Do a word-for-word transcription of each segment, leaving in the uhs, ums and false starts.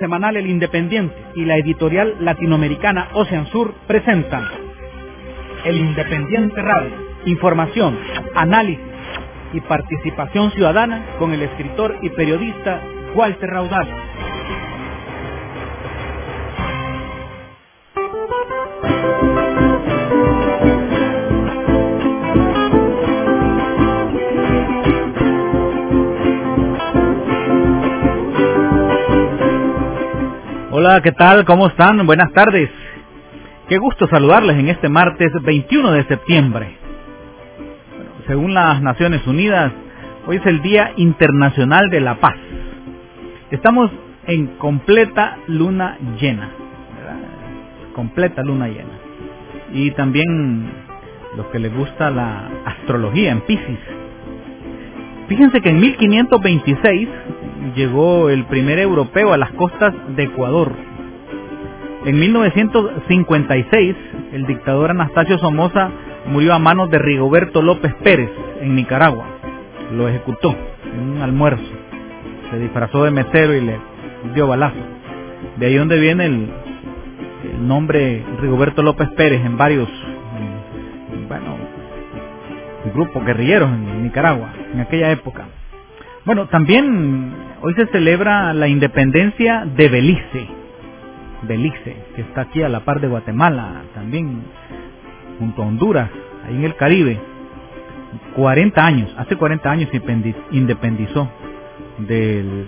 semanal El Independiente y la editorial latinoamericana Ocean Sur presentan El Independiente Radio. Información, análisis y participación ciudadana con el escritor y periodista Walter Raudal. Hola, ¿qué tal? ¿Cómo están? Buenas tardes. Qué gusto saludarles en este martes veintiuno de septiembre. Bueno, según las Naciones Unidas, hoy es el Día Internacional de la Paz. Estamos en completa luna llena, ¿verdad? Completa luna llena. Y también los que les gusta la astrología en Piscis. Fíjense que en mil quinientos veintiséis llegó el primer europeo a las costas de Ecuador. En mil novecientos cincuenta y seis, el dictador Anastasio Somoza murió a manos de Rigoberto López Pérez en Nicaragua. Lo ejecutó en un almuerzo. Se disfrazó de mesero y le dio balazo. De ahí donde viene el, el nombre Rigoberto López Pérez en varios bueno, grupos guerrilleros en Nicaragua en aquella época. Bueno, también hoy se celebra la independencia de Belice. Belice, que está aquí a la par de Guatemala, también junto a Honduras, ahí en el Caribe. cuarenta años, hace cuarenta años se independizó del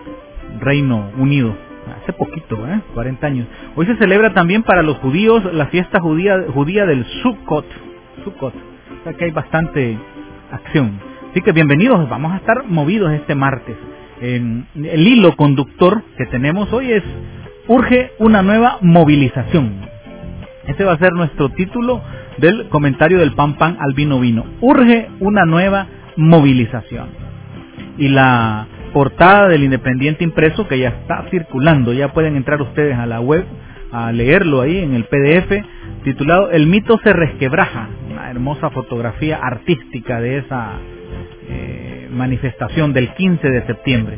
Reino Unido. Hace poquito, ¿eh? cuarenta años. Hoy se celebra también para los judíos la fiesta judía, judía del Sukkot. Sukkot. O sea que hay bastante acción. Así que bienvenidos, vamos a estar movidos este martes. En el hilo conductor que tenemos hoy es: urge una nueva movilización. Ese va a ser nuestro título del comentario del Pan Pan al Vino Vino. Urge una nueva movilización. Y la portada del Independiente impreso, que ya está circulando, ya pueden entrar ustedes a la web a leerlo ahí en el P D F, titulado El mito se resquebraja. Una hermosa fotografía artística de esa eh, manifestación del quince de septiembre.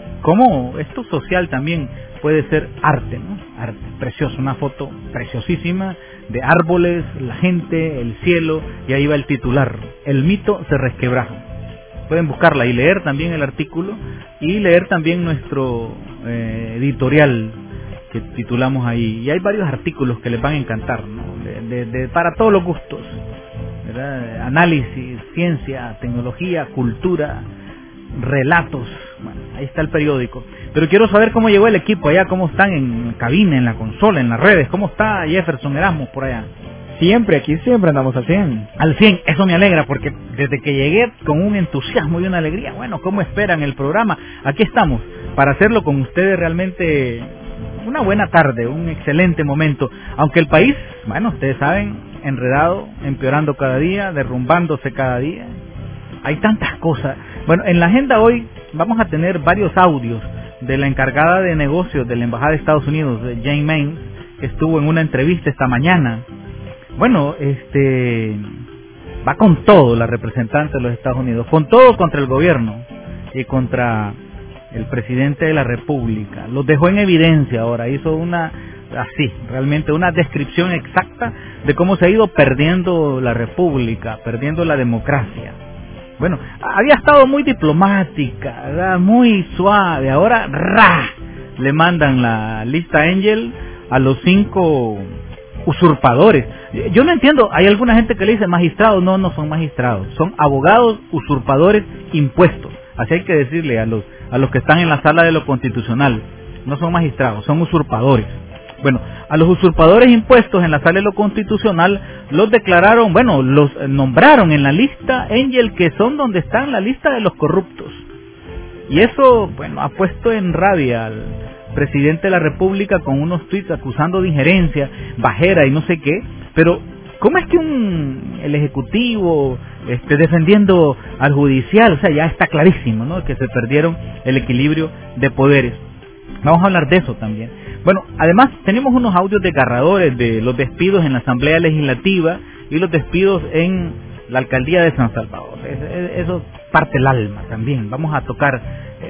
Como esto social también puede ser arte, ¿no? Arte, precioso, una foto preciosísima de árboles, la gente, el cielo, y ahí va el titular: El mito se resquebraja. Pueden buscarla y leer también el artículo y leer también nuestro eh, editorial que titulamos ahí. Y hay varios artículos que les van a encantar, ¿no? de, de, de, para todos los gustos, ¿verdad? Análisis, ciencia, tecnología, cultura, relatos. Bueno, ahí está el periódico. Pero quiero saber cómo llegó el equipo allá, cómo están en cabina, en la consola, en las redes. ¿Cómo está Jefferson Erasmus por allá? Siempre, aquí siempre andamos al cien. Al cien, eso me alegra, porque desde que llegué con un entusiasmo y una alegría, bueno, ¿cómo esperan el programa? Aquí estamos, para hacerlo con ustedes realmente una buena tarde, un excelente momento. Aunque el país, bueno, ustedes saben, enredado, empeorando cada día, derrumbándose cada día. Hay tantas cosas. Bueno, en la agenda hoy vamos a tener varios audios de la encargada de negocios de la Embajada de Estados Unidos, Jane Mains, que estuvo en una entrevista esta mañana. Bueno, este va con todo la representante de los Estados Unidos, con todo contra el gobierno y contra el presidente de la República. Los dejó en evidencia ahora, hizo una, así, realmente una descripción exacta de cómo se ha ido perdiendo la República, perdiendo la democracia. Bueno, había estado muy diplomática, ¿verdad? Muy suave, ahora ¡ra! Le mandan la lista Angel a los cinco usurpadores. Yo no entiendo, hay alguna gente que le dice magistrados, no, no son magistrados, son abogados usurpadores impuestos. Así hay que decirle a los a los que están en la sala de lo constitucional, no son magistrados, son usurpadores. Bueno, a los usurpadores impuestos en la sala de lo constitucional los declararon, bueno, los nombraron en la lista Angel, que son donde está en la lista de los corruptos. Y eso, bueno, ha puesto en rabia al presidente de la República con unos tweets acusando de injerencia, bajera y no sé qué. Pero, ¿cómo es que un el Ejecutivo esté defendiendo al Judicial? O sea, ya está clarísimo, ¿no?, que se perdieron el equilibrio de poderes. Vamos a hablar de eso también. Bueno, además tenemos unos audios desgarradores de los despidos en la Asamblea Legislativa y los despidos en la Alcaldía de San Salvador. Eso parte el alma también. Vamos a tocar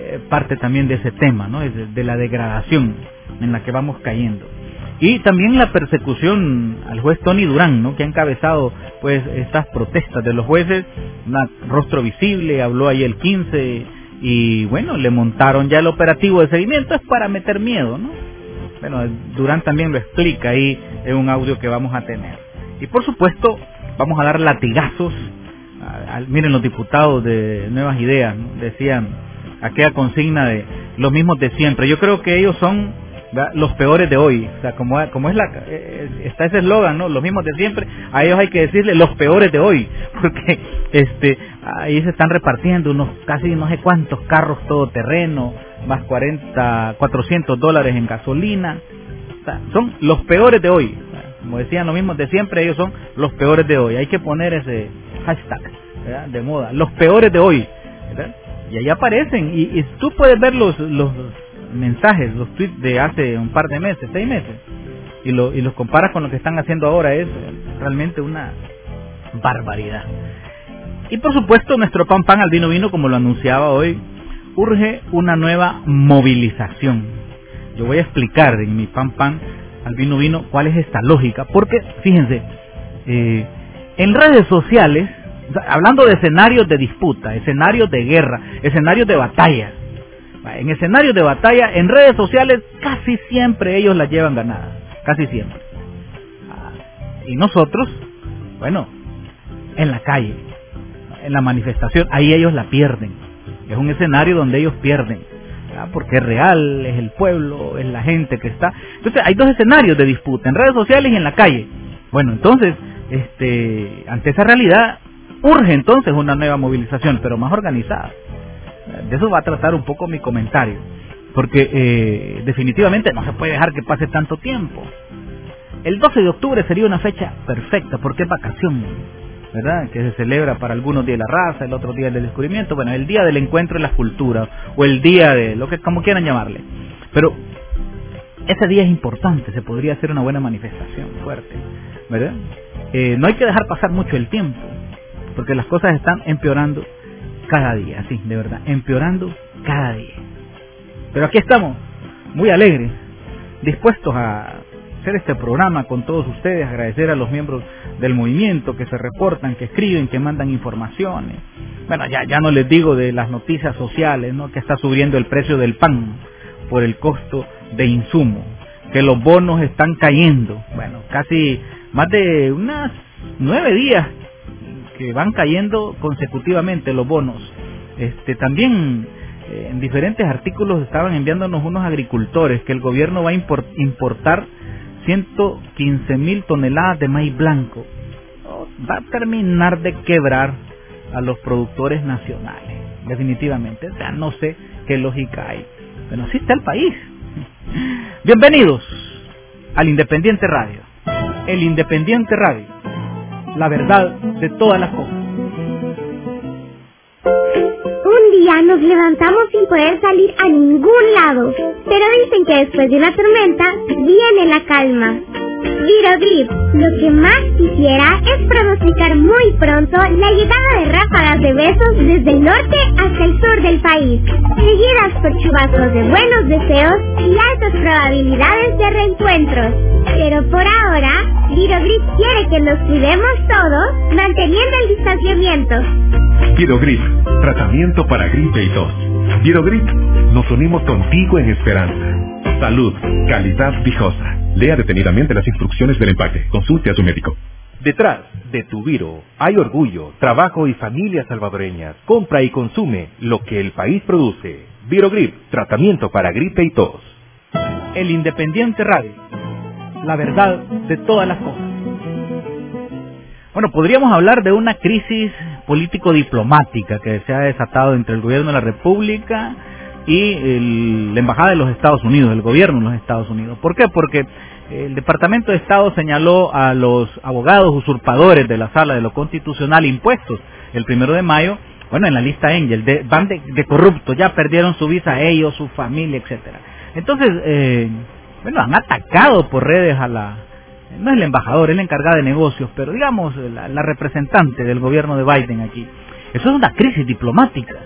eh, parte también de ese tema, ¿no? De, de la degradación en la que vamos cayendo. Y también la persecución al juez Tony Durán, ¿no? Que ha encabezado pues estas protestas de los jueces, una rostro visible, habló ahí el quince y bueno, le montaron ya el operativo de seguimiento, es para meter miedo, ¿no? Bueno, Durán también lo explica ahí en un audio que vamos a tener. Y por supuesto, vamos a dar latigazos, a, a, miren los diputados de Nuevas Ideas, ¿no? Decían aquella consigna de los mismos de siempre. Yo creo que ellos son ¿verdad? Los peores de hoy, o sea, como, como es la eh, está ese eslogan, ¿no? Los mismos de siempre, a ellos hay que decirle los peores de hoy, porque este ahí se están repartiendo unos casi no sé cuántos carros todoterreno, más cuarenta, cuatrocientos dólares en gasolina, o sea, son los peores de hoy, como decían los mismos de siempre, ellos son los peores de hoy, hay que poner ese hashtag, ¿verdad? De moda, los peores de hoy, ¿verdad? Y ahí aparecen, y, y tú puedes ver los, los mensajes, los tweets de hace un par de meses, seis meses, y, lo, y los comparas con lo que están haciendo ahora, es realmente una barbaridad. Y por supuesto nuestro pan pan al vino vino, como lo anunciaba hoy, urge una nueva movilización. Yo voy a explicar en mi pan pan al vino vino cuál es esta lógica, porque fíjense, eh, en redes sociales, hablando de escenarios de disputa, escenarios de guerra, escenarios de batalla, en escenarios de batalla, en redes sociales, casi siempre ellos la llevan ganada, casi siempre. Y nosotros, bueno, en la calle, en la manifestación, ahí ellos la pierden. Es un escenario donde ellos pierden, ¿verdad? Porque es real, es el pueblo, es la gente que está. Entonces hay dos escenarios de disputa, en redes sociales y en la calle. Bueno, entonces, este, ante esa realidad, urge entonces una nueva movilización, pero más organizada. De eso va a tratar un poco mi comentario, porque eh, definitivamente no se puede dejar que pase tanto tiempo. El doce de octubre sería una fecha perfecta, porque es vacación, ¿verdad? Que se celebra para algunos día de la raza, el otro día del descubrimiento, bueno, el día del encuentro de las culturas, o el día de lo que como quieran llamarle. Pero ese día es importante, se podría hacer una buena manifestación fuerte, ¿verdad? Eh, no hay que dejar pasar mucho el tiempo, porque las cosas están empeorando cada día, sí, de verdad, empeorando cada día. Pero aquí estamos, muy alegres, dispuestos a hacer este programa con todos ustedes, agradecer a los miembros del movimiento que se reportan, que escriben, que mandan informaciones. Bueno, ya ya no les digo de las noticias sociales, ¿no? Que está subiendo el precio del pan por el costo de insumo, que los bonos están cayendo, bueno, casi más de unas nueve días que van cayendo consecutivamente los bonos. Este también eh, en diferentes artículos estaban enviándonos unos agricultores que el gobierno va a import, importar ciento quince mil toneladas de maíz blanco. Oh, va a terminar de quebrar a los productores nacionales, definitivamente. O sea, no sé qué lógica hay. Pero así está el país. Bienvenidos al Independiente Radio. El Independiente Radio. La verdad de todas las cosas. Un día nos levantamos sin poder salir a ningún lado, pero dicen que después de una tormenta viene la calma. Virogrip, lo que más quisiera es pronosticar muy pronto la llegada de ráfagas de besos desde el norte hasta el sur del país, seguidas por chubascos de buenos deseos y altas probabilidades de reencuentros. Pero por ahora, Virogrip quiere que nos cuidemos todos, manteniendo el distanciamiento. Virogrip, tratamiento para gripe y tos. Virogrip, nos unimos contigo en esperanza. Salud, calidad viejosa. Lea detenidamente las instrucciones del empaque. Consulte a su médico. Detrás de tu Viro hay orgullo, trabajo y familias salvadoreñas. Compra y consume lo que el país produce. Virogrip, tratamiento para gripe y tos. El Independiente Radio. La verdad de todas las cosas. Bueno, podríamos hablar de una crisis político-diplomática que se ha desatado entre el gobierno de la República y el, la Embajada de los Estados Unidos, el gobierno de los Estados Unidos. ¿Por qué? Porque el Departamento de Estado señaló a los abogados usurpadores de la Sala de lo Constitucional impuestos el primero de mayo, bueno, en la lista Angel, de, van de, de corruptos, ya perdieron su visa ellos, su familia, etcétera. Entonces, eh, bueno, han atacado por redes a la, no es la embajadora, es la encargada de negocios, pero digamos la, la representante del gobierno de Biden aquí. Eso es una crisis diplomática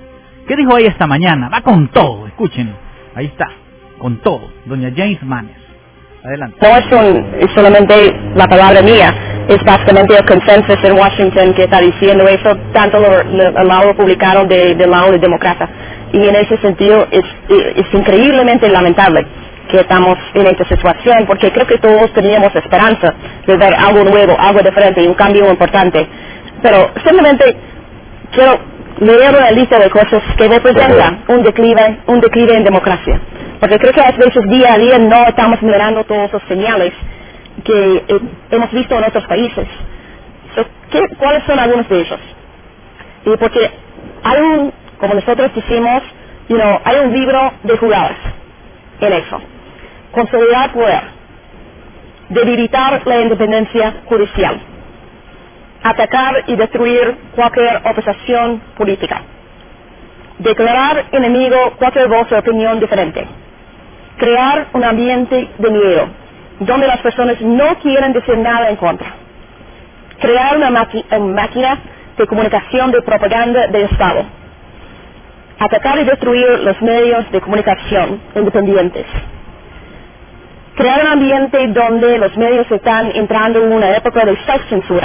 ¿Qué dijo ella esta mañana? Va con todo, escuchen, ahí está, con todo, doña James Manes. Adelante. No es, un, es solamente la palabra mía, es básicamente el consenso en Washington que está diciendo eso, tanto lo, lo, el lado republicano de, del lado de demócrata. Y en ese sentido es, es increíblemente lamentable que estamos en esta situación, porque creo que todos teníamos esperanza de ver algo nuevo, algo diferente y un cambio importante. Pero simplemente quiero leer una lista de cosas que representan un declive, un declive en democracia. Porque creo que a veces día a día no estamos mirando todos los señales que eh, hemos visto en otros países. So, ¿qué, ¿Cuáles son algunos de ellos? Y porque hay un, como nosotros decimos, you know, hay un libro de jugadas en eso. Consolidar poder, debilitar la independencia judicial, atacar y destruir cualquier oposición política, declarar enemigo cualquier voz o opinión diferente, crear un ambiente de miedo, donde las personas no quieren decir nada en contra, crear una máquina de comunicación de propaganda de Estado, atacar y destruir los medios de comunicación independientes, crear un ambiente donde los medios están entrando en una época de self-censura,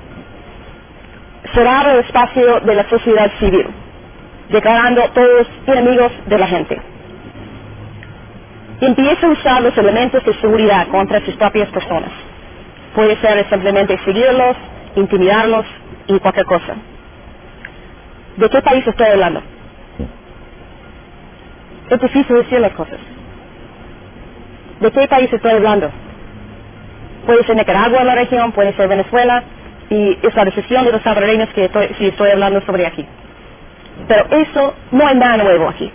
cerrar el espacio de la sociedad civil, declarando todos enemigos de la gente. Empieza a usar los elementos de seguridad contra sus propias personas. Puede ser simplemente seguirlos, intimidarlos y cualquier cosa. ¿De qué país estoy hablando? Es difícil decir las cosas. ¿De qué país estoy hablando? Puede ser Nicaragua en la región, puede ser Venezuela, y es la decisión de los salvadoreños que estoy, si estoy hablando sobre aquí. Pero eso no hay nada nuevo aquí.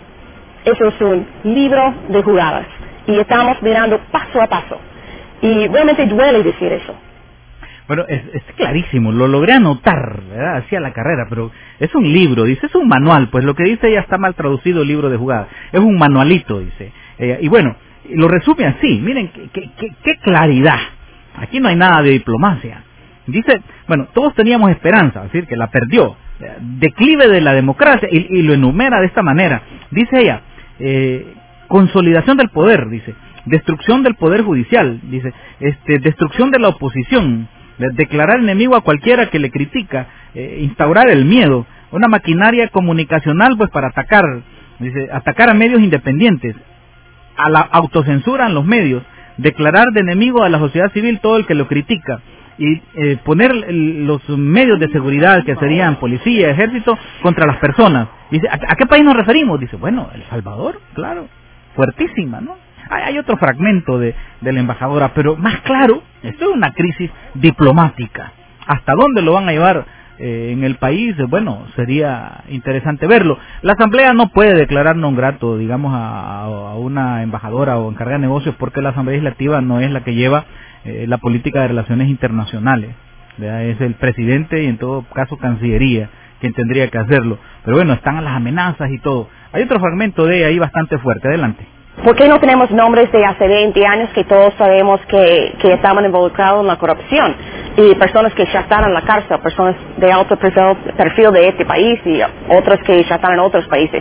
Eso es un libro de jugadas. Y estamos mirando paso a paso. Y realmente duele decir eso. Bueno, es, es clarísimo, lo logré anotar, ¿verdad? Hacía la carrera, pero es un libro, dice, es un manual, pues lo que dice ella está mal traducido, el libro de jugadas. Es un manualito, dice. Eh, y bueno, lo resume así, miren, qué, qué, qué, qué claridad. Aquí no hay nada de diplomacia. Dice, bueno, todos teníamos esperanza, es decir, que la perdió. Declive de la democracia, y, y lo enumera de esta manera. Dice ella, eh, consolidación del poder, dice, destrucción del poder judicial, dice, este, destrucción de la oposición, de, declarar enemigo a cualquiera que le critica, eh, instaurar el miedo, una maquinaria comunicacional pues para atacar, dice, atacar a medios independientes, a la autocensura en los medios, declarar de enemigo a la sociedad civil todo el que lo critica, y eh, poner el, los medios de seguridad que serían policía, ejército, contra las personas. Dice, ¿a, ¿a qué país nos referimos? Dice, bueno, El Salvador, claro, fuertísima, ¿no? Hay, hay otro fragmento de, de la embajadora, pero más claro, esto es una crisis diplomática. ¿Hasta dónde lo van a llevar eh, en el país? Bueno, sería interesante verlo. La Asamblea no puede declarar non grato, digamos, a, a una embajadora o encargada de negocios, porque la Asamblea Legislativa no es la que lleva eh, la política de relaciones internacionales, ¿verdad? Es el presidente y en todo caso Cancillería quien tendría que hacerlo. Pero bueno, están las amenazas y todo. Hay otro fragmento de ahí bastante fuerte. Adelante. ¿Por qué no tenemos nombres de hace veinte años que todos sabemos que, que estaban involucrados en la corrupción? Y personas que ya están en la cárcel, personas de alto perfil, perfil de este país y otras que ya están en otros países.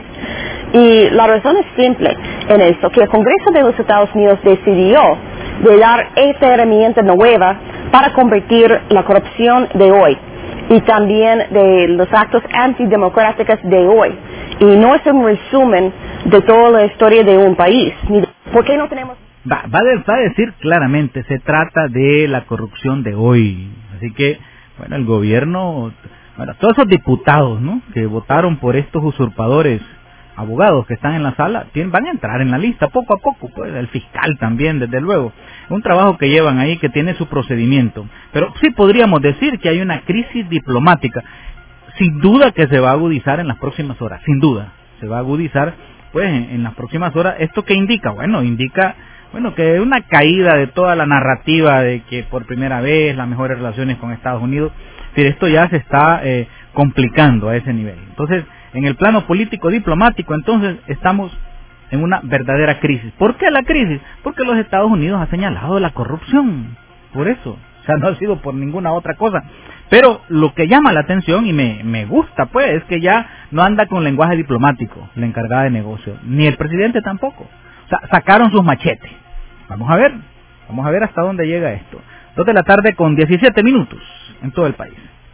Y la razón es simple en esto, que el Congreso de los Estados Unidos decidió de dar esta herramienta nueva para convertir la corrupción de hoy y también de los actos antidemocráticos de hoy. Y no es un resumen de toda la historia de un país. ¿Por qué no tenemos...? Va, va, de, va a decir claramente, se trata de la corrupción de hoy. Así que, bueno, el gobierno, bueno, todos esos diputados, ¿no?, que votaron por estos usurpadores, abogados que están en la sala, tienen, van a entrar en la lista poco a poco, pues el fiscal también, desde luego. Un trabajo que llevan ahí que tiene su procedimiento. Pero sí podríamos decir que hay una crisis diplomática. Sin duda que se va a agudizar en las próximas horas, sin duda, se va a agudizar pues en, en las próximas horas. ¿Esto qué indica? Bueno, indica bueno que una caída de toda la narrativa de que por primera vez las mejores relaciones con Estados Unidos, pero esto ya se está eh, complicando a ese nivel. Entonces, en el plano político diplomático, entonces estamos en una verdadera crisis. ¿Por qué la crisis? Porque los Estados Unidos han señalado la corrupción, por eso. O sea, no ha sido por ninguna otra cosa. Pero lo que llama la atención y me, me gusta, pues, es que ya no anda con lenguaje diplomático la encargada de negocios, ni el presidente tampoco. O sea, sacaron sus machetes. Vamos a ver, vamos a ver hasta dónde llega esto. Dos de la tarde con diecisiete minutos en todo el país.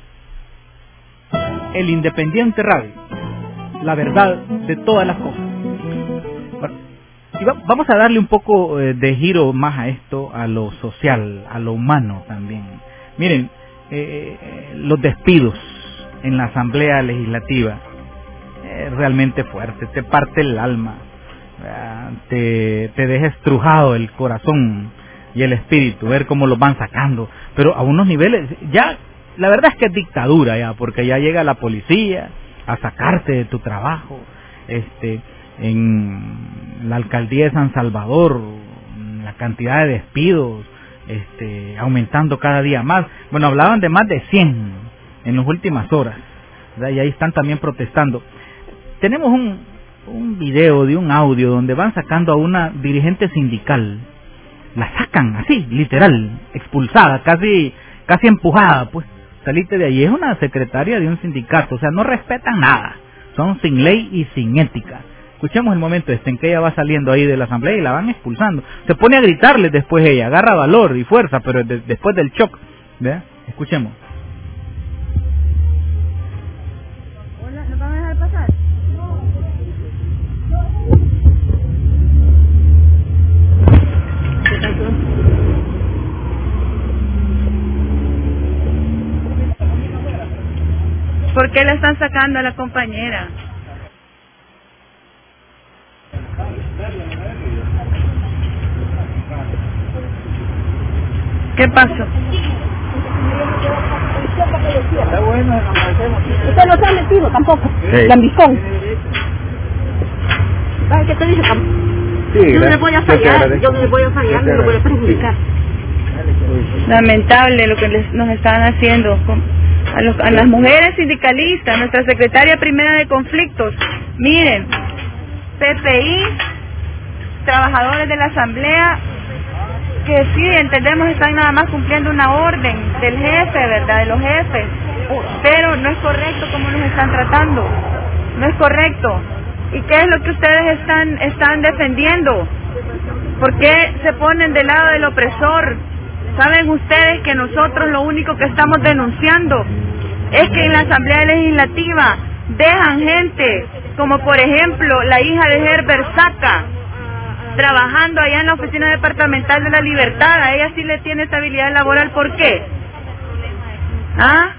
El Independiente Radio, la verdad de todas las cosas. Bueno, y va, vamos a darle un poco eh, de giro más a esto, a lo social, a lo humano también. Miren, eh, eh, los despidos en la Asamblea Legislativa, eh, realmente fuerte, te parte el alma, eh, te, te deja estrujado el corazón y el espíritu, ver cómo los van sacando, pero a unos niveles, ya, la verdad es que es dictadura ya, porque ya llega la policía a sacarte de tu trabajo. Este, en la alcaldía de San Salvador, la cantidad de despidos, este, aumentando cada día más. Bueno, hablaban de más de cien en las últimas horas, ¿verdad? Y ahí están también protestando. Tenemos un, un video de un audio donde van sacando a una dirigente sindical, la sacan así, literal, expulsada, casi, casi empujada, pues. Salite de ahí, es una secretaria de un sindicato, o sea, no respetan nada, son sin ley y sin ética. Escuchemos el momento este en que ella va saliendo ahí de la asamblea y la van expulsando. Se pone a gritarle después ella, agarra valor y fuerza, pero de, después del shock, ¿verdad? Escuchemos. Hola, ¿nos van a dejar pasar? ¿Qué pasó? ¿Por qué la están sacando a la compañera? ¿Qué pasó? Usted no se ha metido tampoco, Sí. lambiscón. ¿Sabes qué te dice? Sí, Yo no le voy a fallar, yo no le voy a fallar, no le voy a perjudicar. Lamentable lo que les, nos están haciendo con, a, los, a las mujeres sindicalistas, nuestra secretaria primera de conflictos. Miren, P P I, trabajadores de la asamblea, que sí, entendemos, están nada más cumpliendo una orden del jefe, ¿verdad?, de los jefes, pero no es correcto como nos están tratando, no es correcto. ¿Y qué es lo que ustedes están, están defendiendo? ¿Por qué se ponen del lado del opresor? ¿Saben ustedes que nosotros lo único que estamos denunciando es que en la Asamblea Legislativa dejan gente, como por ejemplo la hija de Herbert Saca, trabajando allá en la Oficina Departamental de la Libertad? A ella sí le tiene estabilidad laboral. ¿Por qué? ¿Ah?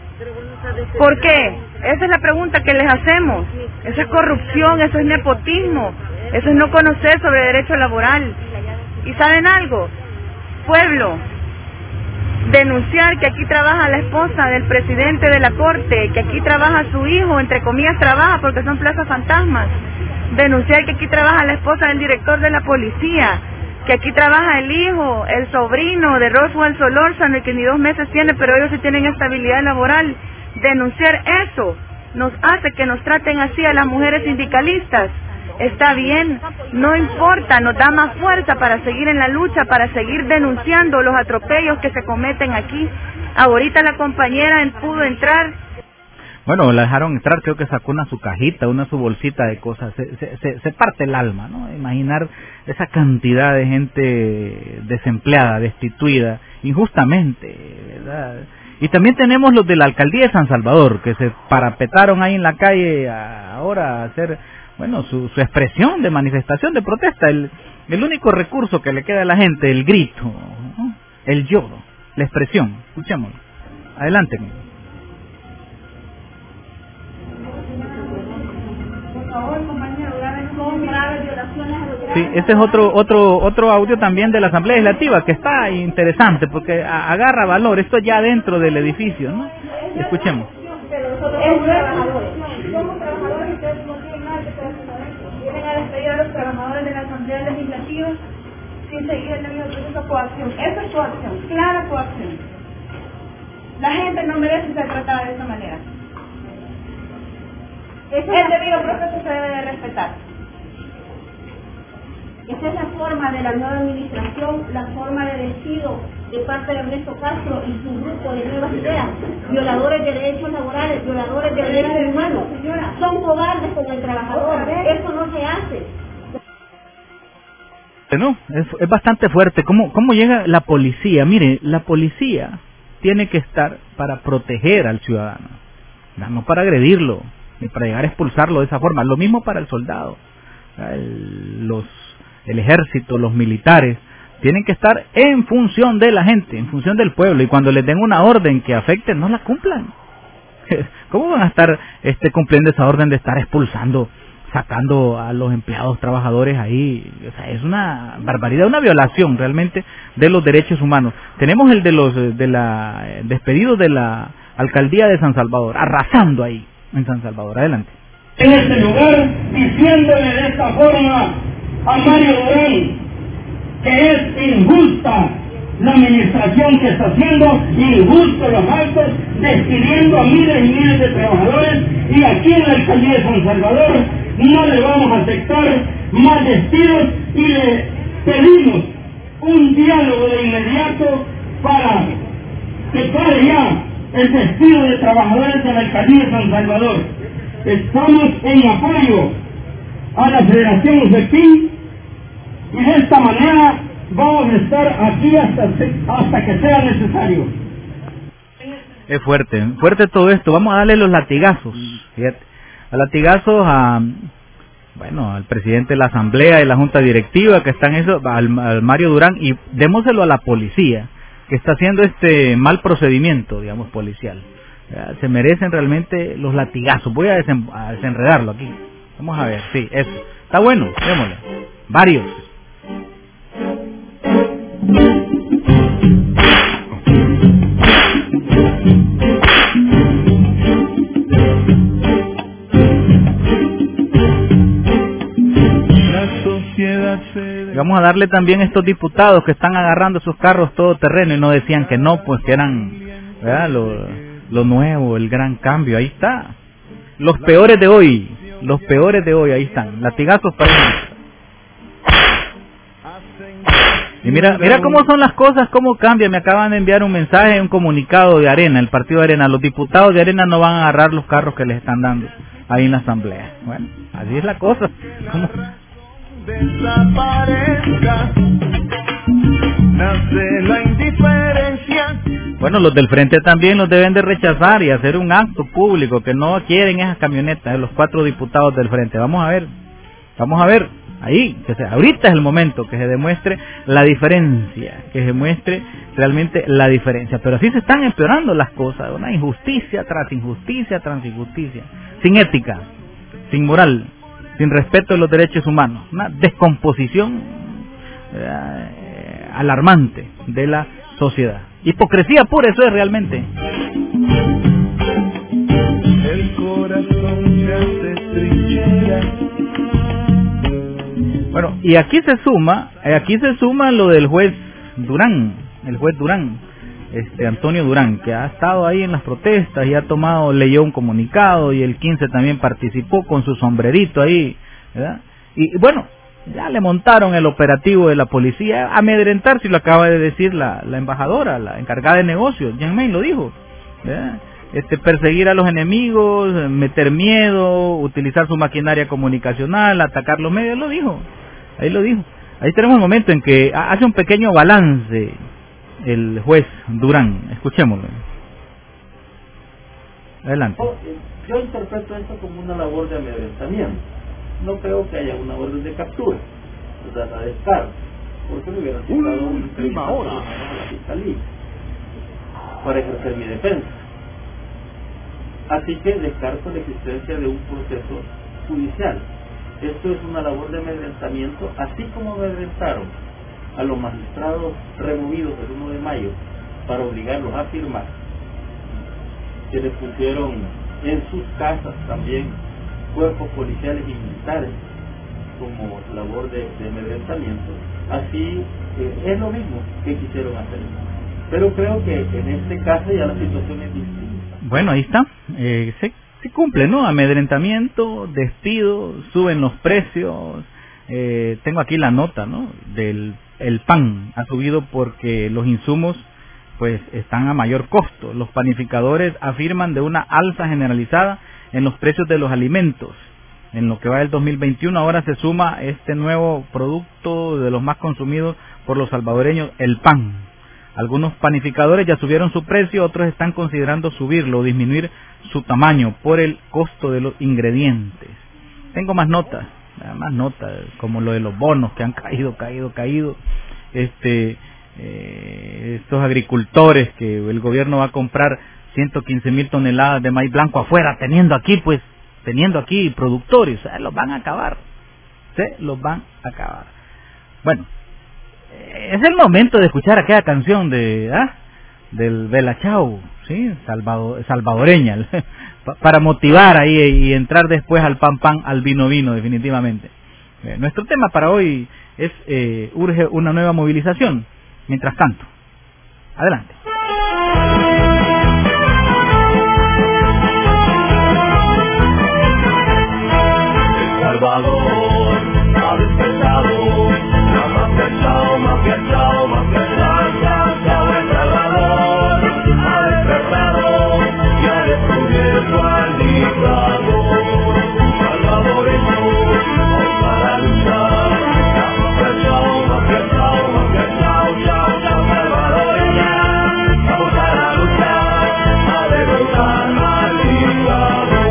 ¿Por qué? Esa es la pregunta que les hacemos. Eso es corrupción, eso es nepotismo, eso es no conocer sobre derecho laboral. ¿Y saben algo? Pueblo, denunciar que aquí trabaja la esposa del presidente de la corte, que aquí trabaja su hijo, entre comillas trabaja porque son plazas fantasmas. Denunciar que aquí trabaja la esposa del director de la policía, que aquí trabaja el hijo, el sobrino de Roswell Solórzano, el que ni dos meses tiene, pero ellos sí tienen estabilidad laboral. Denunciar eso nos hace que nos traten así a las mujeres sindicalistas. Está bien, no importa, nos da más fuerza para seguir en la lucha, para seguir denunciando los atropellos que se cometen aquí. Ahorita la compañera pudo entrar. Bueno, la dejaron entrar, creo que sacó una su cajita, una su bolsita de cosas. Se, se, se, se parte el alma, ¿no? Imaginar esa cantidad de gente desempleada, destituida, injustamente, ¿verdad? Y también tenemos los de la alcaldía de San Salvador, que se parapetaron ahí en la calle a, ahora a hacer, bueno, su, su expresión de manifestación, de protesta. El, el único recurso que le queda a la gente, el grito, ¿no? El lloro, la expresión. Escuchémoslo. Adelante. Sí, este es otro otro otro audio también de la Asamblea Legislativa que está interesante porque a, agarra valor, esto ya dentro del edificio, ¿no? Escuchemos. Somos trabajadores, somos trabajadores y ustedes no tienen nada que hacer. Vienen a despedir a los trabajadores de la Asamblea Legislativa sin seguir el debido proceso de coacción. Eso es coacción, clara coacción. La gente no merece ser tratada de esa manera. El debido proceso se debe de respetar. Esa es la forma de la nueva administración, la forma de despido de parte de Ernesto Castro y su grupo de Nuevas Ideas, violadores de derechos laborales, violadores de derechos humanos, son cobardes con el trabajador, eso no se hace. No, es, es bastante fuerte. ¿Cómo, ¿Cómo llega la policía? Mire, la policía tiene que estar para proteger al ciudadano, no para agredirlo, ni para llegar a expulsarlo de esa forma. Lo mismo para el soldado, el, los, el ejército, los militares, tienen que estar en función de la gente, en función del pueblo, y cuando les den una orden que afecte, no la cumplan. ¿Cómo van a estar este, cumpliendo esa orden de estar expulsando, sacando a los empleados, trabajadores ahí? O sea, es una barbaridad, una violación realmente de los derechos humanos. Tenemos el de los de la despedidos de la alcaldía de San Salvador, arrasando ahí en San Salvador. Adelante. En este lugar, diciéndole de esta forma a Mario Durán que es injusta la administración que está haciendo, injusto los actos, despidiendo a miles y miles de trabajadores, y aquí en la alcaldía de San Salvador no le vamos a aceptar más despidos y le pedimos un diálogo de inmediato para que pare ya el despido de trabajadores de la alcaldía de San Salvador. Estamos en apoyo a la Federación Ufepin y de esta manera vamos a estar aquí hasta, hasta que sea necesario. Es fuerte, fuerte todo esto. Vamos a darle los latigazos, fíjate, a latigazos a, bueno, al presidente de la asamblea y la junta directiva que están eso, al, al Mario Durán, y démoselo a la policía que está haciendo este mal procedimiento, digamos, policial. Ya, se merecen realmente los latigazos. Voy a, desen, a desenredarlo aquí. Vamos a ver, sí, eso. Está bueno, démosle. Varios. Vamos a darle también a estos diputados que están agarrando sus carros todoterreno y no decían que no, pues que eran, ¿verdad?, lo, lo nuevo, el gran cambio. Ahí está. Los peores de hoy, los peores de hoy, ahí están. Latigazos para ellos. Y mira, mira cómo son las cosas, cómo cambian. Me acaban de enviar un mensaje, un comunicado de Arena, el partido de Arena. Los diputados de Arena no van a agarrar los carros que les están dando ahí en la asamblea. Bueno, así es la cosa. ¿Cómo? Desaparezca, nace la indiferencia. Bueno, los del frente también los deben de rechazar y hacer un acto público, que no quieren esas camionetas de los cuatro diputados del frente. Vamos a ver, vamos a ver, ahí, que se, ahorita es el momento que se demuestre la diferencia, que se muestre realmente la diferencia. Pero así se están empeorando las cosas, una injusticia tras injusticia tras injusticia, sin ética, sin moral, sin respeto de los derechos humanos, una descomposición eh, alarmante de la sociedad. Hipocresía pura, eso es realmente. El corazón se hace trinchera. Bueno, y aquí se suma, aquí se suma lo del juez Durán, el juez Durán, este Antonio Durán, que ha estado ahí en las protestas y ha tomado, leyó un comunicado, y el quince también participó con su sombrerito ahí, ¿verdad? Y bueno, ya le montaron el operativo de la policía, amedrentar, si lo acaba de decir la, la embajadora, la encargada de negocios, Jean Main lo dijo, ¿verdad? Este, perseguir a los enemigos, meter miedo, utilizar su maquinaria comunicacional, atacar los medios, lo dijo, ahí lo dijo. Ahí tenemos el momento en que hace un pequeño balance el juez Durán, escuchémoslo. Adelante. Yo interpreto esto como una labor de amedrentamiento. No creo que haya una orden de captura, o sea, la descargo, porque me hubiera citado una última hora a la fiscalía para ejercer mi defensa. Así que descarto la existencia de un proceso judicial. Esto es una labor de amedrentamiento, así como amedrentaron a los magistrados removidos el uno de mayo para obligarlos a firmar, que les pusieron en sus casas también cuerpos policiales y militares como labor de, de amedrentamiento. Así eh, es lo mismo que quisieron hacer, pero creo que en este caso ya la situación es distinta. Bueno, ahí está, eh, se, se cumple, ¿no? Amedrentamiento, despido, suben los precios. Eh, tengo aquí la nota, ¿no?, del el pan ha subido porque los insumos pues están a mayor costo. Los panificadores afirman de una alza generalizada en los precios de los alimentos. En lo que va del dos mil veintiuno ahora se suma este nuevo producto de los más consumidos por los salvadoreños, el pan. Algunos panificadores ya subieron su precio, otros están considerando subirlo o disminuir su tamaño por el costo de los ingredientes. Tengo más notas, más notas, como lo de los bonos que han caído, caído, caído. Este, eh, estos agricultores que el gobierno va a comprar ciento quince mil toneladas de maíz blanco afuera, teniendo aquí, pues, teniendo aquí productores, o sea, los van a acabar, se los van a acabar. Bueno, es el momento de escuchar aquella canción de, ¿ah? del Bella Ciao, sí, Salvador, salvadoreña, para motivar ahí y entrar después al pan pan, al vino vino, definitivamente. Eh, nuestro tema para hoy es eh, urge una nueva movilización. Mientras tanto, adelante. El Salvador ha despertado, la mafia chao, mafia chao, mafia chao, chao, chao. El Salvador ha despertado y ha descubierto al dictador. Salvadoreño, hoy para luchar, la mafia chao, mafia chao, mafia chao, chao, chao. Salvadoreña, vamos para luchar, a derrotar al dictador.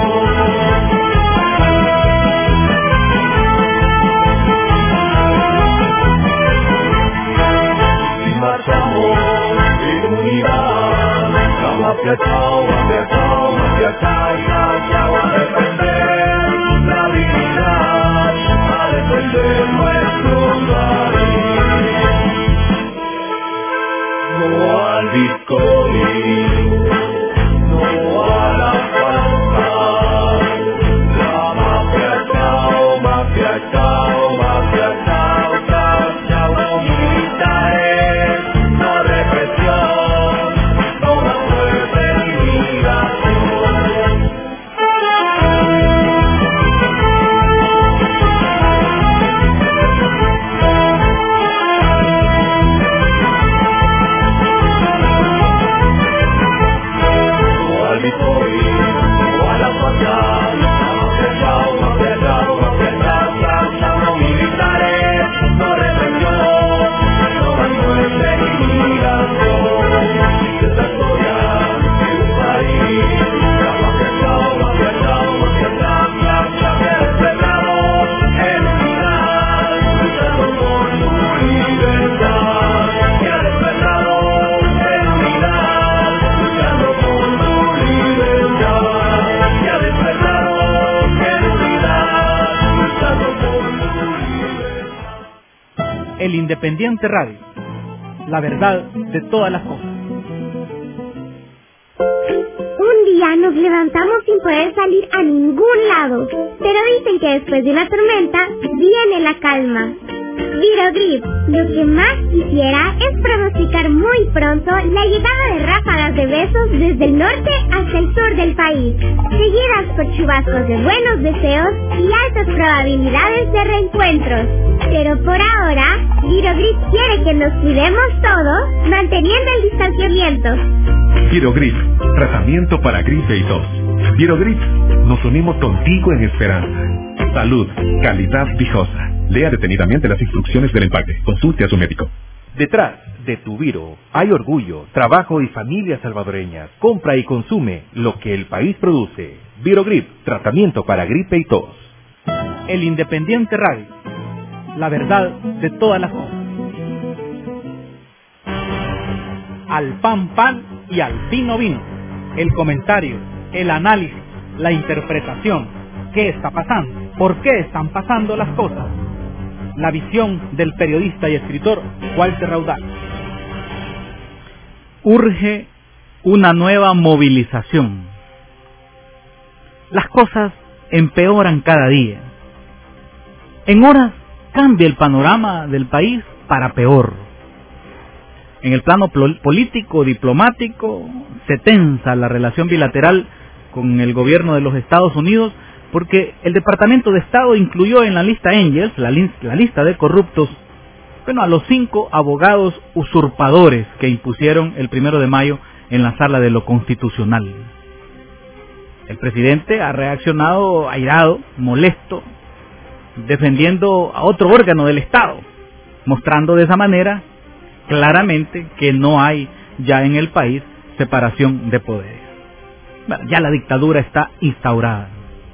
Mafia chao, mafia chao, mafia chao, chao, chao, a defender la dignidad, a defender nuestro país. No al Bitcoin, no a la falta. La mafia chao, mafia chao, mafia chao, chao, chao. No militares, no represión. El Independiente Radio, la verdad de todas las cosas. Un día nos levantamos sin poder salir a ningún lado, pero dicen que después de una tormenta viene la calma. Virogrip, lo que más quisiera es pronosticar muy pronto la llegada de ráfagas de besos desde el norte hasta el sur del país, seguidas por chubascos de buenos deseos y altas probabilidades de reencuentros. Pero por ahora, Virogrip quiere que nos cuidemos todos, manteniendo el distanciamiento. Virogrip, tratamiento para gripe y tos. Virogrip, nos unimos contigo en esperanza. Salud, calidad Vijosa. Lea detenidamente las instrucciones del empaque. Consulte a su médico. Detrás de tu Viro hay orgullo, trabajo y familias salvadoreñas. Compra y consume lo que el país produce. Virogrip, tratamiento para gripe y tos. El Independiente Radio, la verdad de todas las cosas. Al pan pan y al vino vino. El comentario, el análisis, la interpretación. ¿Qué está pasando? ¿Por qué están pasando las cosas? La visión del periodista y escritor Walter Raudal. Urge una nueva movilización. Las cosas empeoran cada día. En horas cambia el panorama del país para peor. En el plano político, diplomático, se tensa la relación bilateral con el gobierno de los Estados Unidos, porque el Departamento de Estado incluyó en la lista Angels, la, li la lista de corruptos, Bueno, a los cinco abogados usurpadores que impusieron el primero de mayo en la sala de lo constitucional. El presidente ha reaccionado airado, molesto, defendiendo a otro órgano del Estado, mostrando de esa manera claramente que no hay ya en el país separación de poderes. Bueno, ya la dictadura está instaurada.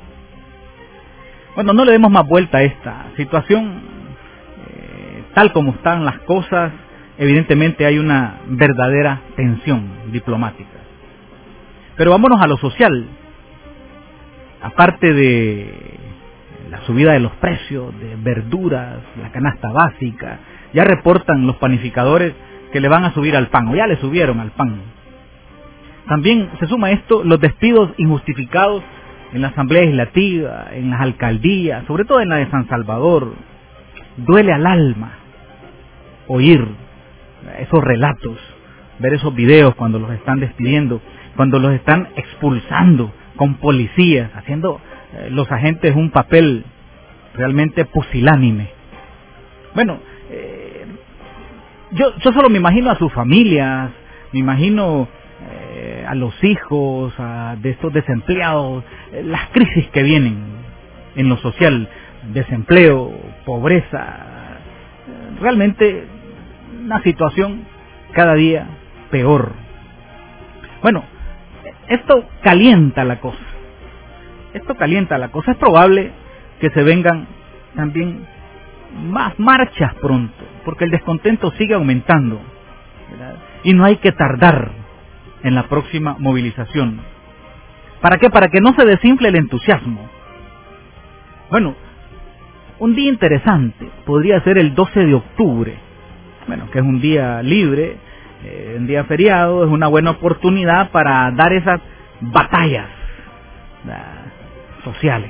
Bueno, no le demos más vuelta a esta situación. Eh, tal como están las cosas, evidentemente hay una verdadera tensión diplomática. Pero vámonos a lo social. Aparte de la subida de los precios de verduras, la canasta básica, ya reportan los panificadores que le van a subir al pan, o ya le subieron al pan. También se suma a esto los despidos injustificados en la Asamblea Legislativa, en las alcaldías, sobre todo en la de San Salvador. Duele al alma oír esos relatos, ver esos videos cuando los están despidiendo, cuando los están expulsando con policías, haciendo eh, los agentes un papel realmente pusilánime. Bueno, eh, yo, yo solo me imagino a sus familias, me imagino eh, a los hijos a, de estos desempleados, eh, las crisis que vienen en lo social, desempleo, pobreza, eh, realmente una situación cada día peor. Bueno, esto calienta la cosa, esto calienta la cosa, es probable que se vengan también más marchas pronto, porque el descontento sigue aumentando, ¿verdad? Y no hay que tardar en la próxima movilización. ¿Para qué? Para que no se desinfle el entusiasmo. Bueno, un día interesante podría ser el doce de octubre, bueno, que es un día libre, eh, un día feriado, es una buena oportunidad para dar esas batallas, ¿verdad?, sociales.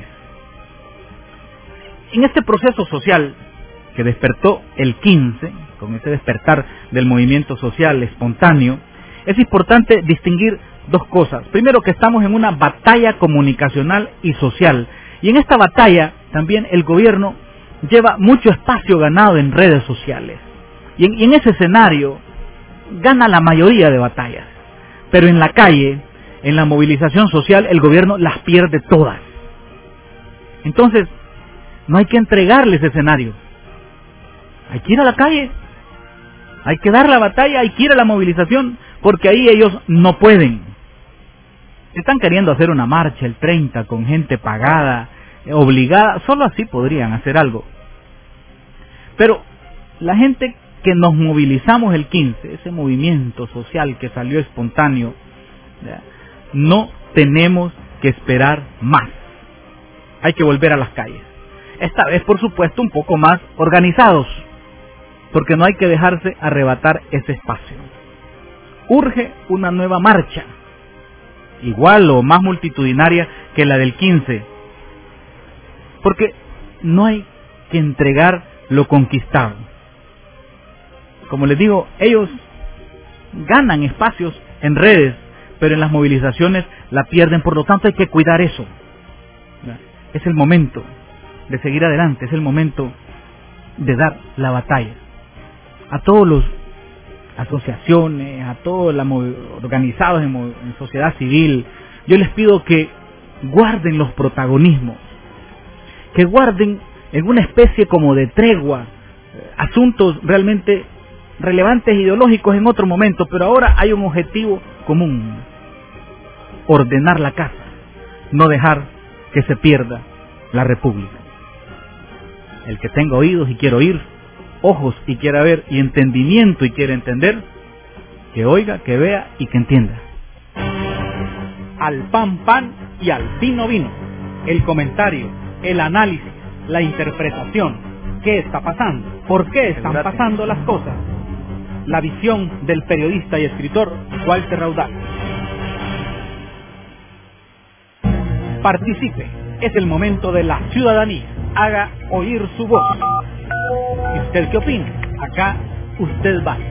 En este proceso social que despertó el quince, con ese despertar del movimiento social espontáneo, es importante distinguir dos cosas. Primero, que estamos en una batalla comunicacional y social, y en esta batalla también el gobierno lleva mucho espacio ganado en redes sociales, y en, y en ese escenario gana la mayoría de batallas, pero en la calle, en la movilización social, el gobierno las pierde todas. Entonces, no hay que entregarle ese escenario. Hay que ir a la calle, hay que dar la batalla, hay que ir a la movilización, porque ahí ellos no pueden. Están queriendo hacer una marcha el treinta con gente pagada, obligada, solo así podrían hacer algo. Pero la gente que nos movilizamos el quince, ese movimiento social que salió espontáneo, no tenemos que esperar más. Hay que volver a las calles. Esta vez, por supuesto, un poco más organizados, porque no hay que dejarse arrebatar ese espacio. Urge una nueva marcha, igual o más multitudinaria que la del quince, porque no hay que entregar lo conquistado. Como les digo, ellos ganan espacios en redes, pero en las movilizaciones la pierden, por lo tanto hay que cuidar eso. Es el momento de seguir adelante, es el momento de dar la batalla. A todos los asociaciones, a todos los organizados en, en sociedad civil, yo les pido que guarden los protagonismos, que guarden en una especie como de tregua asuntos realmente relevantes ideológicos en otro momento, pero ahora hay un objetivo común: ordenar la casa, no dejar que se pierda la república. El que tenga oídos y quiera oír, ojos y quiera ver, y entendimiento y quiera entender, que oiga, que vea y que entienda. Al pan pan y al vino vino. El comentario, el análisis, la interpretación. ¿Qué está pasando? ¿Por qué están pasando las cosas? La visión del periodista y escritor Walter Raudal. Participe. Es el momento de la ciudadanía. Haga oír su voz. ¿Y usted qué opina? Acá usted va.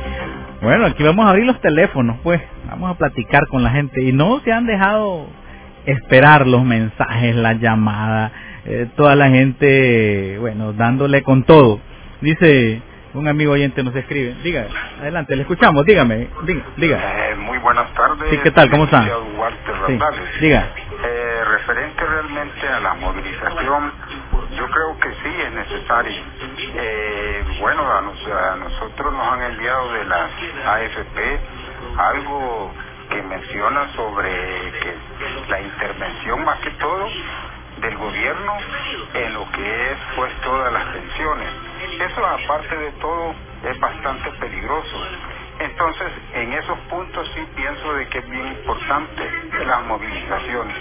Bueno, aquí vamos a abrir los teléfonos, pues. Vamos a platicar con la gente. Y no se han dejado esperar los mensajes, las llamadas, eh, toda la gente, bueno, dándole con todo. Dice un amigo oyente, nos escribe, diga, adelante, le escuchamos, dígame, diga. diga. Eh, muy buenas tardes. Sí, ¿qué tal? ¿Cómo está? Walter Sí, Randales. diga. Eh, referente realmente a la movilización, yo creo que sí es necesario. Eh, bueno, a, nos, a nosotros nos han enviado de la A F P algo que menciona sobre que la intervención más que todo del gobierno en lo que es pues todas las pensiones. Eso aparte de todo es bastante peligroso. Entonces en esos puntos sí pienso de que es bien importante las movilizaciones.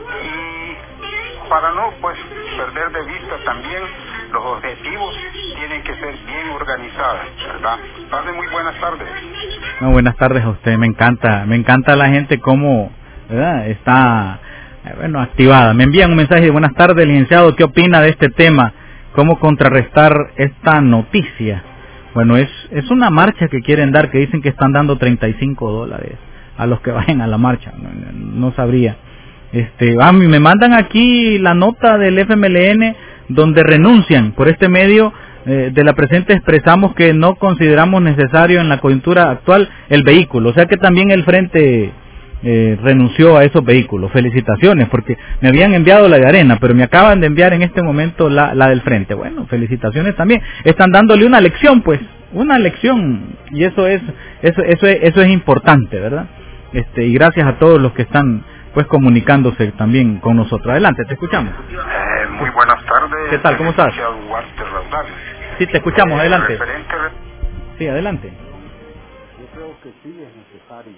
Y para no pues perder de vista también los objetivos tienen que ser bien organizados, ¿verdad? Pase muy buenas tardes. No, buenas tardes a usted, me encanta, me encanta la gente cómo, ¿verdad? Está, eh, bueno, activada. Me envían un mensaje de buenas tardes, licenciado, ¿qué opina de este tema? ¿Cómo contrarrestar esta noticia? Bueno, es es una marcha que quieren dar, que dicen que están dando treinta y cinco dólares a los que vayan a la marcha, no, no sabría. Este, a mí me mandan aquí la nota del F M L N donde renuncian por este medio. Eh, de la presente expresamos que no consideramos necesario en la coyuntura actual el vehículo, o sea que también el Frente eh, renunció a esos vehículos. Felicitaciones, porque me habían enviado la de arena, pero me acaban de enviar en este momento la, la del Frente. Bueno, felicitaciones también, están dándole una lección, pues, una lección, y eso es eso eso es, eso es importante, ¿verdad? Este, y gracias a todos los que están pues comunicándose también con nosotros. Adelante, te escuchamos. Eh, muy buenas tardes. ¿Qué tal? ¿Cómo estás? Walter Randales. Sí, te escuchamos, Eh, adelante. referente... Sí, adelante. Yo creo que sí es necesario.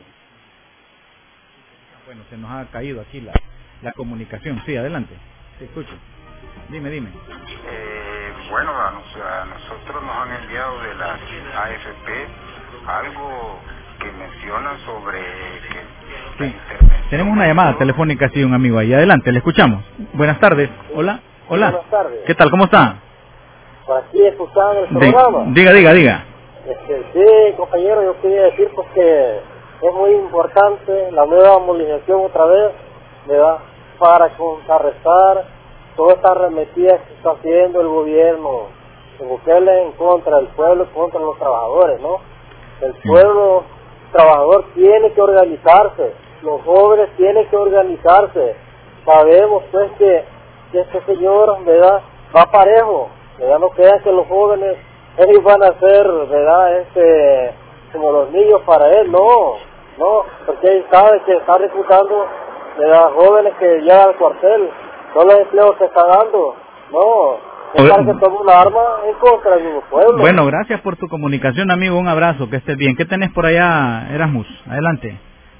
Bueno, se nos ha caído aquí la, la comunicación. Sí, adelante. Te escucho. Dime, dime. Eh, bueno, a, nos, a nosotros nos han enviado de la A F P algo que menciona sobre que Sí. Tenemos una llamada telefónica, sí, un amigo ahí. Adelante, le escuchamos. Buenas tardes. Hola, hola. Buenas tardes. ¿Qué tal? ¿Cómo está? Por aquí escuchando el Di- programa. diga, diga, diga. Este, sí, compañero, yo quería decir pues que es muy importante la nueva movilización otra vez, ¿verdad? Para contrarrestar todas estas arremetidas que está haciendo el gobierno de Bukele en contra del pueblo, contra los trabajadores, ¿no? El pueblo trabajador tiene que organizarse, los jóvenes tienen que organizarse. Sabemos pues que, que este señor, ¿verdad?, va parejo, ¿verdad? No crean que los jóvenes, ellos van a ser, ¿verdad?, este, como los niños para él, no, no, porque él sabe que está reclutando, ¿verdad?, jóvenes que llegan al cuartel, no los empleos que está dando, no. Es para que tome una arma en contra del mismo pueblo. Bueno, gracias por tu comunicación, amigo. Un abrazo, que estés bien. ¿Qué tenés por allá, Erasmus? Adelante.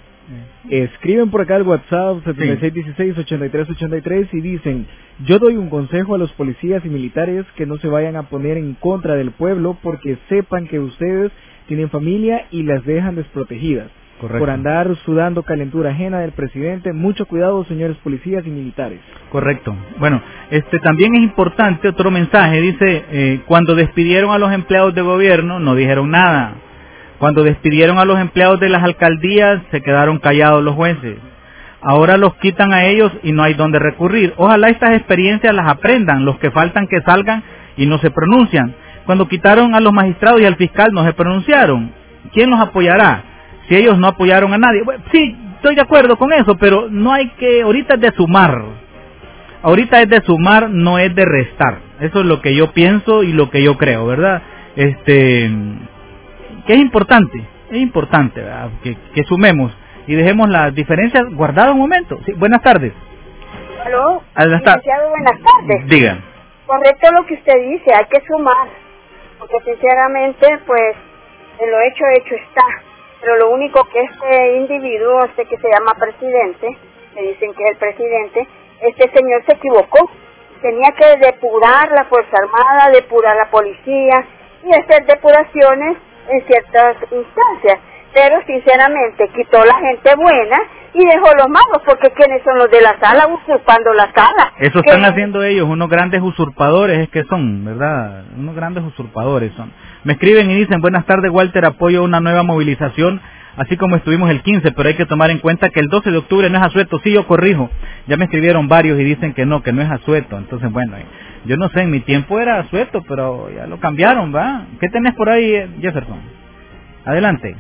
Escriben por acá el WhatsApp setenta y seis dieciséis ochenta y tres ochenta y tres y dicen: yo doy un consejo a los policías y militares que no se vayan a poner en contra del pueblo porque sepan que ustedes tienen familia y las dejan desprotegidas. Correcto. Por andar sudando calentura ajena del presidente. Mucho cuidado, señores policías y militares. Correcto. Bueno, este también es importante otro mensaje. Dice, eh, cuando despidieron a los empleados de gobierno no dijeron nada. Cuando despidieron a los empleados de las alcaldías se quedaron callados los jueces. Ahora los quitan a ellos y no hay dónde recurrir. Ojalá estas experiencias las aprendan los que faltan que salgan y no se pronuncian. Cuando quitaron a los magistrados y al fiscal no se pronunciaron. ¿Quién los apoyará? Si ellos no apoyaron a nadie. Bueno, sí, estoy de acuerdo con eso, pero no hay que, ahorita es de sumar. Ahorita es de sumar, no es de restar. Eso es lo que yo pienso y lo que yo creo, ¿verdad? Este, que es importante, es importante, ¿verdad? Que, que sumemos y dejemos las diferencias guardadas un momento. Sí, buenas tardes. ¿Aló? Buenas tardes. Licenciado, buenas tardes. Diga. Correcto lo que usted dice, hay que sumar, porque sinceramente, pues, en lo hecho, hecho está. Pero lo único que este individuo, este que se llama presidente, me dicen que es el presidente, este señor se equivocó. Tenía que depurar la Fuerza Armada, depurar la policía y hacer depuraciones en ciertas instancias. Pero sinceramente quitó la gente buena y dejó los malos, porque ¿quiénes son los de la sala usurpando la sala? Eso están haciendo ellos, unos grandes usurpadores, es que son, ¿verdad? Unos grandes usurpadores son. Me escriben y dicen, buenas tardes Walter, apoyo una nueva movilización, así como estuvimos el quince, pero hay que tomar en cuenta que el doce de octubre no es asueto, sí, yo corrijo, ya me escribieron varios y dicen que no, que no es asueto. Entonces, bueno, yo no sé, en mi tiempo era asueto, pero ya lo cambiaron, ¿va? ¿Qué tenés por ahí, Jefferson? Adelante.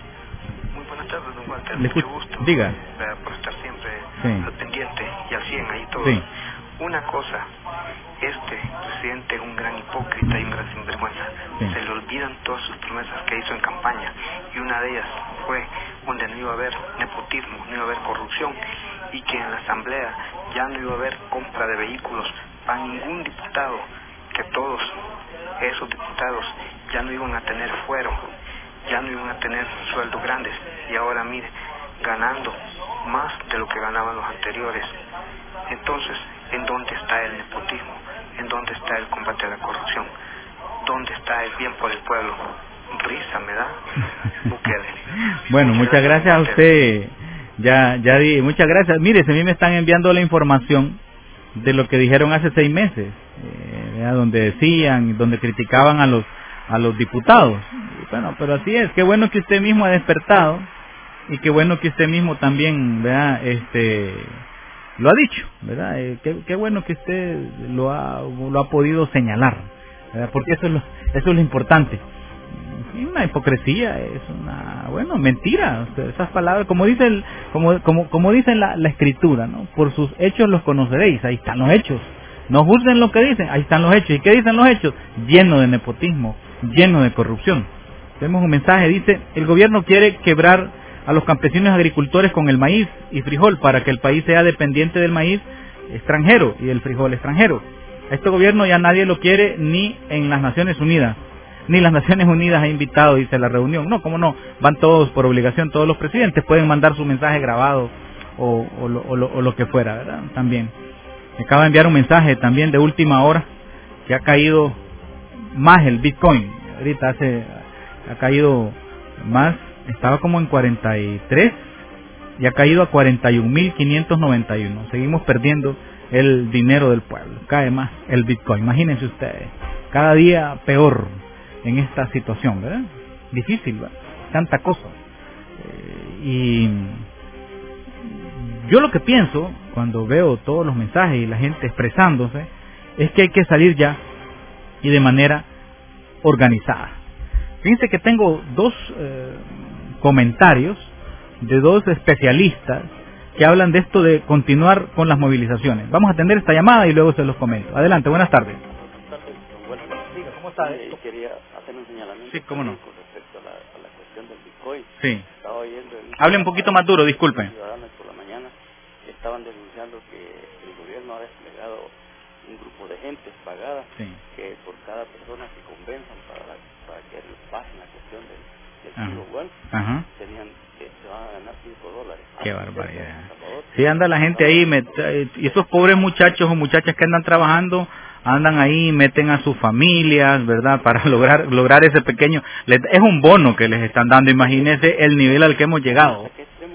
Muy buenas tardes, don Walter. Le Mucho gusto. Diga. eh, Por estar siempre Sí. al pendiente y al cien ahí todo. Sí. Una cosa, este presidente es un gran hipócrita y un gran sinvergüenza. Sí. Se le olvidan todas sus promesas que hizo en campaña, y una de ellas fue donde no iba a haber nepotismo, no iba a haber corrupción, y que en la asamblea ya no iba a haber compra de vehículos para ningún diputado, que todos esos diputados ya no iban a tener fuero, ya no iban a tener sueldos grandes, y ahora mire, ganando más de lo que ganaban los anteriores. Entonces, ¿en dónde está el nepotismo? ¿En dónde está el combate a la corrupción? ¿Dónde está el bien por el pueblo? Risa me da Bukele. Bueno, muchas, muchas gracias a usted. Ya, ya di, muchas gracias. Mire, si a mí me están enviando la información de lo que dijeron hace seis meses, eh, donde decían, donde criticaban a los a los diputados. Bueno, pero así es. Qué bueno que usted mismo ha despertado y qué bueno que usted mismo también, ¿verdad? Este, lo ha dicho, ¿verdad? Eh, qué, qué bueno que usted lo ha lo ha podido señalar, ¿verdad? Porque eso es lo, eso es lo importante. Es una hipocresía, es una, bueno, mentira. O sea, esas palabras, como dice el, como como como dice la, la escritura, ¿no? Por sus hechos los conoceréis. Ahí están los hechos. No juzguen lo que dicen, ahí están los hechos. ¿Y qué dicen los hechos? Lleno de nepotismo, lleno de corrupción. Tenemos un mensaje, dice: el gobierno quiere quebrar a los campesinos agricultores con el maíz y frijol para que el país sea dependiente del maíz extranjero y del frijol extranjero. A este gobierno ya nadie lo quiere ni en las Naciones Unidas. Ni las Naciones Unidas ha invitado, dice, la reunión. No, cómo no, van todos por obligación, todos los presidentes pueden mandar su mensaje grabado o, o, lo, o, lo, o lo que fuera, ¿verdad? También. Me acaba de enviar un mensaje también de última hora que ha caído más el Bitcoin. Ahorita hace, ha caído más, estaba como en cuarenta y tres y ha caído a cuarenta y un mil quinientos noventa y uno. Seguimos perdiendo el dinero del pueblo, cae más el Bitcoin. Imagínense ustedes, cada día peor en esta situación, ¿verdad? Difícil, ¿verdad? Tanta cosa. Eh, y yo lo que pienso cuando veo todos los mensajes y la gente expresándose es que hay que salir ya y de manera organizada. Fíjense que tengo dos eh, comentarios de dos especialistas que hablan de esto de continuar con las movilizaciones. Vamos a atender esta llamada y luego se los comento. Adelante, buenas tardes. ¿Cómo está? Eh, quería hacer un señalamiento. Sí, cómo no. Con respecto a la, a la cuestión del Bitcoin. Sí. Estaba oyendo en Hable un poquito más duro, disculpe. Ciudadanos por la mañana estaban denunciando que el gobierno ha desplegado un grupo de gente pagada, sí, que por cada persona que convenzan para, la, para que pasen la cuestión del, del Kilo One, tenían que se van a ganar cinco dólares. Qué barbaridad. Sí, anda la gente ahí, met, y esos pobres muchachos o muchachas que andan trabajando, andan ahí, meten a sus familias, ¿verdad? Para lograr lograr ese pequeño... Es un bono que les están dando, imagínense el nivel al que hemos llegado.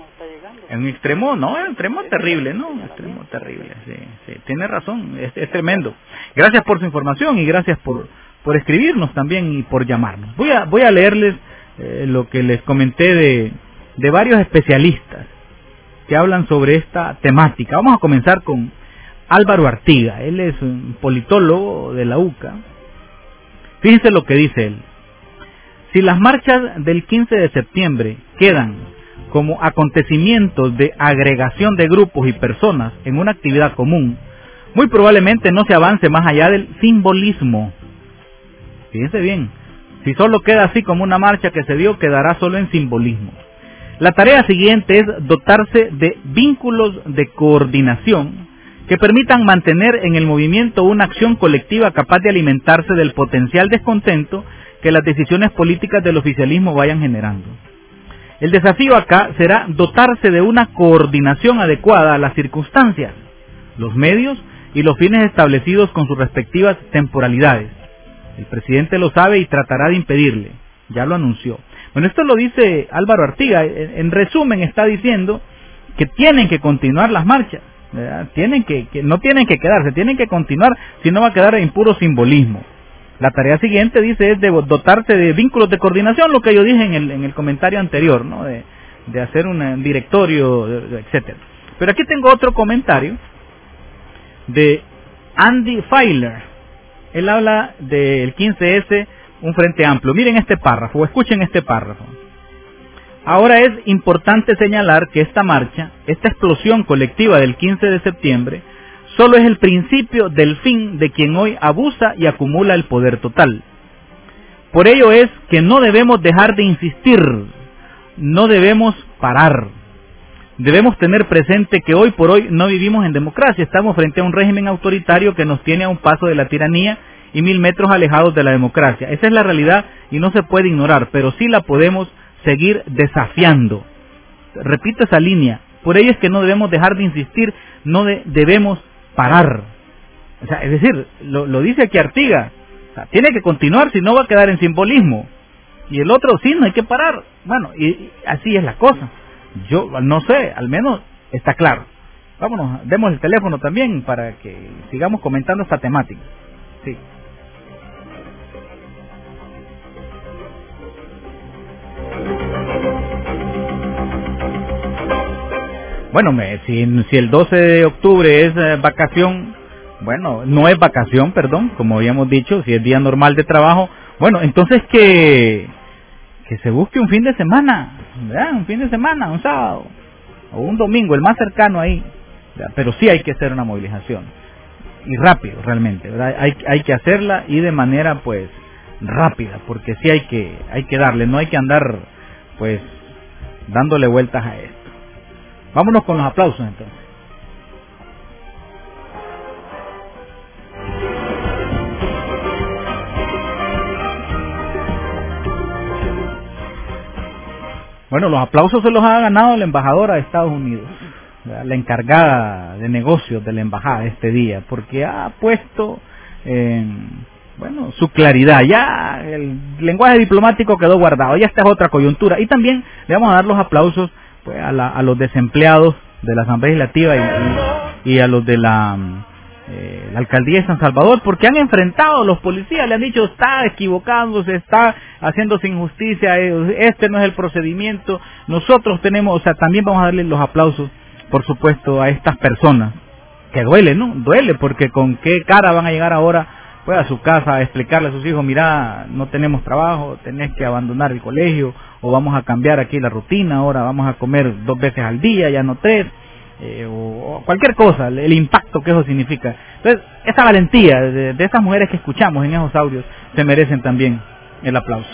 En un extremo, no, es un extremo terrible, ¿no? Un extremo terrible, sí, sí, tiene razón, es, es tremendo. Gracias por su información y gracias por por escribirnos también y por llamarnos. Voy a voy a leerles eh, lo que les comenté de, de varios especialistas que hablan sobre esta temática. Vamos a comenzar con Álvaro Artiga, él es un politólogo de la U C A. Fíjense lo que dice él: si las marchas del quince de septiembre quedan como acontecimientos de agregación de grupos y personas en una actividad común, muy probablemente no se avance más allá del simbolismo. Fíjense bien, si solo queda así como una marcha que se dio, quedará solo en simbolismo. La tarea siguiente es dotarse de vínculos de coordinación que permitan mantener en el movimiento una acción colectiva capaz de alimentarse del potencial descontento que las decisiones políticas del oficialismo vayan generando. El desafío acá será dotarse de una coordinación adecuada a las circunstancias, los medios y los fines establecidos con sus respectivas temporalidades. El presidente lo sabe y tratará de impedirle, ya lo anunció. Bueno, esto lo dice Álvaro Artiga. En resumen, está diciendo que tienen que continuar las marchas, ¿verdad? Tienen que, que no tienen que quedarse, tienen que continuar, si no va a quedar en puro simbolismo. La tarea siguiente, dice, es de dotarse de vínculos de coordinación, lo que yo dije en el, en el comentario anterior, ¿no? De, de hacer un directorio, etcétera. Pero aquí tengo otro comentario de Andy Feiler. Él habla del quince ese, un frente amplio. Miren este párrafo, escuchen este párrafo. Ahora es importante señalar que esta marcha, esta explosión colectiva del quince de septiembre, solo es el principio del fin de quien hoy abusa y acumula el poder total. Por ello es que no debemos dejar de insistir, no debemos parar. Debemos tener presente que hoy por hoy no vivimos en democracia, estamos frente a un régimen autoritario que nos tiene a un paso de la tiranía y mil metros alejados de la democracia. Esa es la realidad y no se puede ignorar, pero sí la podemos seguir desafiando. Repito esa línea, por ello es que no debemos dejar de insistir, no de, debemos parar. O sea, es decir, lo, lo dice aquí Artigas, o sea, tiene que continuar, si no va a quedar en simbolismo. Y el otro, sí, no hay que parar. Bueno, y, y así es la cosa. Yo no sé, al menos está claro. Vámonos, demos el teléfono también para que sigamos comentando esta temática. Sí. Bueno, me, si, si el doce de octubre es eh, vacación, bueno, no es vacación, perdón, como habíamos dicho, si es día normal de trabajo, bueno, entonces que, que se busque un fin de semana, ¿verdad? Un fin de semana, un sábado, o un domingo, el más cercano ahí, ¿verdad? Pero sí hay que hacer una movilización, y rápido realmente, ¿verdad? Hay, hay que hacerla y de manera, pues, rápida, porque sí hay que, hay que darle, no hay que andar, pues, dándole vueltas a esto. Vámonos con los aplausos entonces. Bueno, los aplausos se los ha ganado la embajadora de Estados Unidos, la encargada de negocios de la embajada este día, porque ha puesto en, bueno, su claridad. Ya el lenguaje diplomático quedó guardado, ya esta es otra coyuntura. Y también le vamos a dar los aplausos pues, a, la, a los desempleados de la Asamblea Legislativa y, y, y a los de la, eh, la Alcaldía de San Salvador, porque han enfrentado a los policías, le han dicho, está equivocándose, está haciéndose injusticia, este no es el procedimiento. Nosotros tenemos, o sea, también vamos a darle los aplausos, por supuesto, a estas personas, que duele, ¿no? Duele, porque con qué cara van a llegar ahora pues a su casa a explicarle a sus hijos, mira, no tenemos trabajo, tenés que abandonar el colegio, o vamos a cambiar aquí la rutina, ahora vamos a comer dos veces al día, ya no tres, eh, o, o cualquier cosa, el, el impacto que eso significa. Entonces, esa valentía de, de esas mujeres que escuchamos en esos audios se merecen también el aplauso.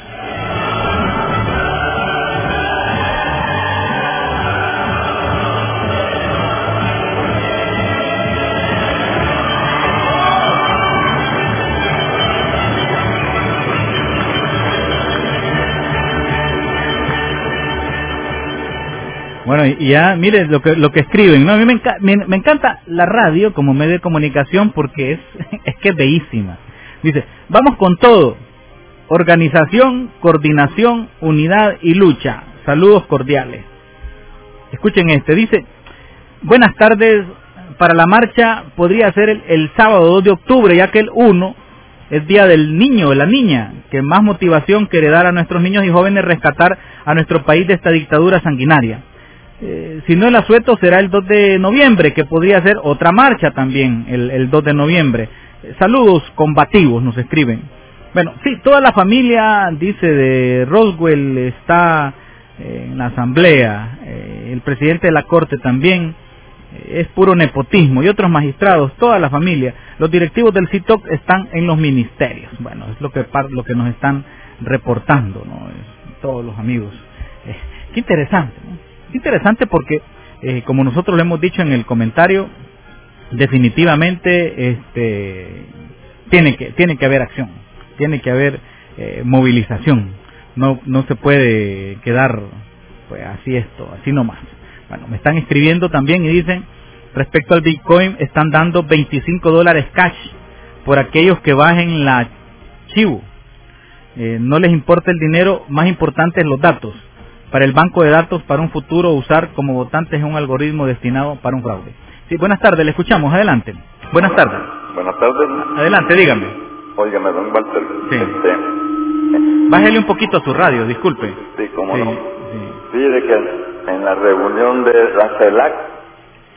Bueno, y ya, miren lo que lo que escriben, ¿no? A mí me, enca me, me encanta la radio como medio de comunicación porque es, es que es bellísima. Dice, vamos con todo, organización, coordinación, unidad y lucha. Saludos cordiales. Escuchen este, dice, buenas tardes, para la marcha podría ser el, el sábado dos de octubre, ya que el uno es día del niño, de la niña, que más motivación que heredar a nuestros niños y jóvenes rescatar a nuestro país de esta dictadura sanguinaria. Eh, si no el asueto será el dos de noviembre, que podría ser otra marcha también, el, el dos de noviembre. Eh, saludos combativos, nos escriben. Bueno, sí, toda la familia, dice, de Roswell está eh, en la asamblea, eh, el presidente de la corte también, eh, es puro nepotismo, y otros magistrados, toda la familia. Los directivos del C I T O C están en los ministerios. Bueno, es lo que, lo que nos están reportando, ¿no? Es, todos los amigos. Eh, qué interesante, ¿no? Interesante porque, eh, como nosotros lo hemos dicho en el comentario, definitivamente este, tiene que tiene que haber acción, tiene que haber eh, movilización, no no se puede quedar pues así esto, así nomás. Bueno, me están escribiendo también y dicen, respecto al Bitcoin, están dando veinticinco dólares cash por aquellos que bajen la chivo, eh, no les importa el dinero, más importante es los datos. Para el banco de datos, para un futuro usar como votantes es un algoritmo destinado para un fraude. Sí, buenas tardes, le escuchamos, adelante. Buenas Hola. tardes. Buenas tardes. Adelante, dígame. Óigame, don Walter. Sí. Este, Bájele un poquito a su radio, disculpe. Sí, cómo sí, no. Sí. Fíjate que en la reunión de la CELAC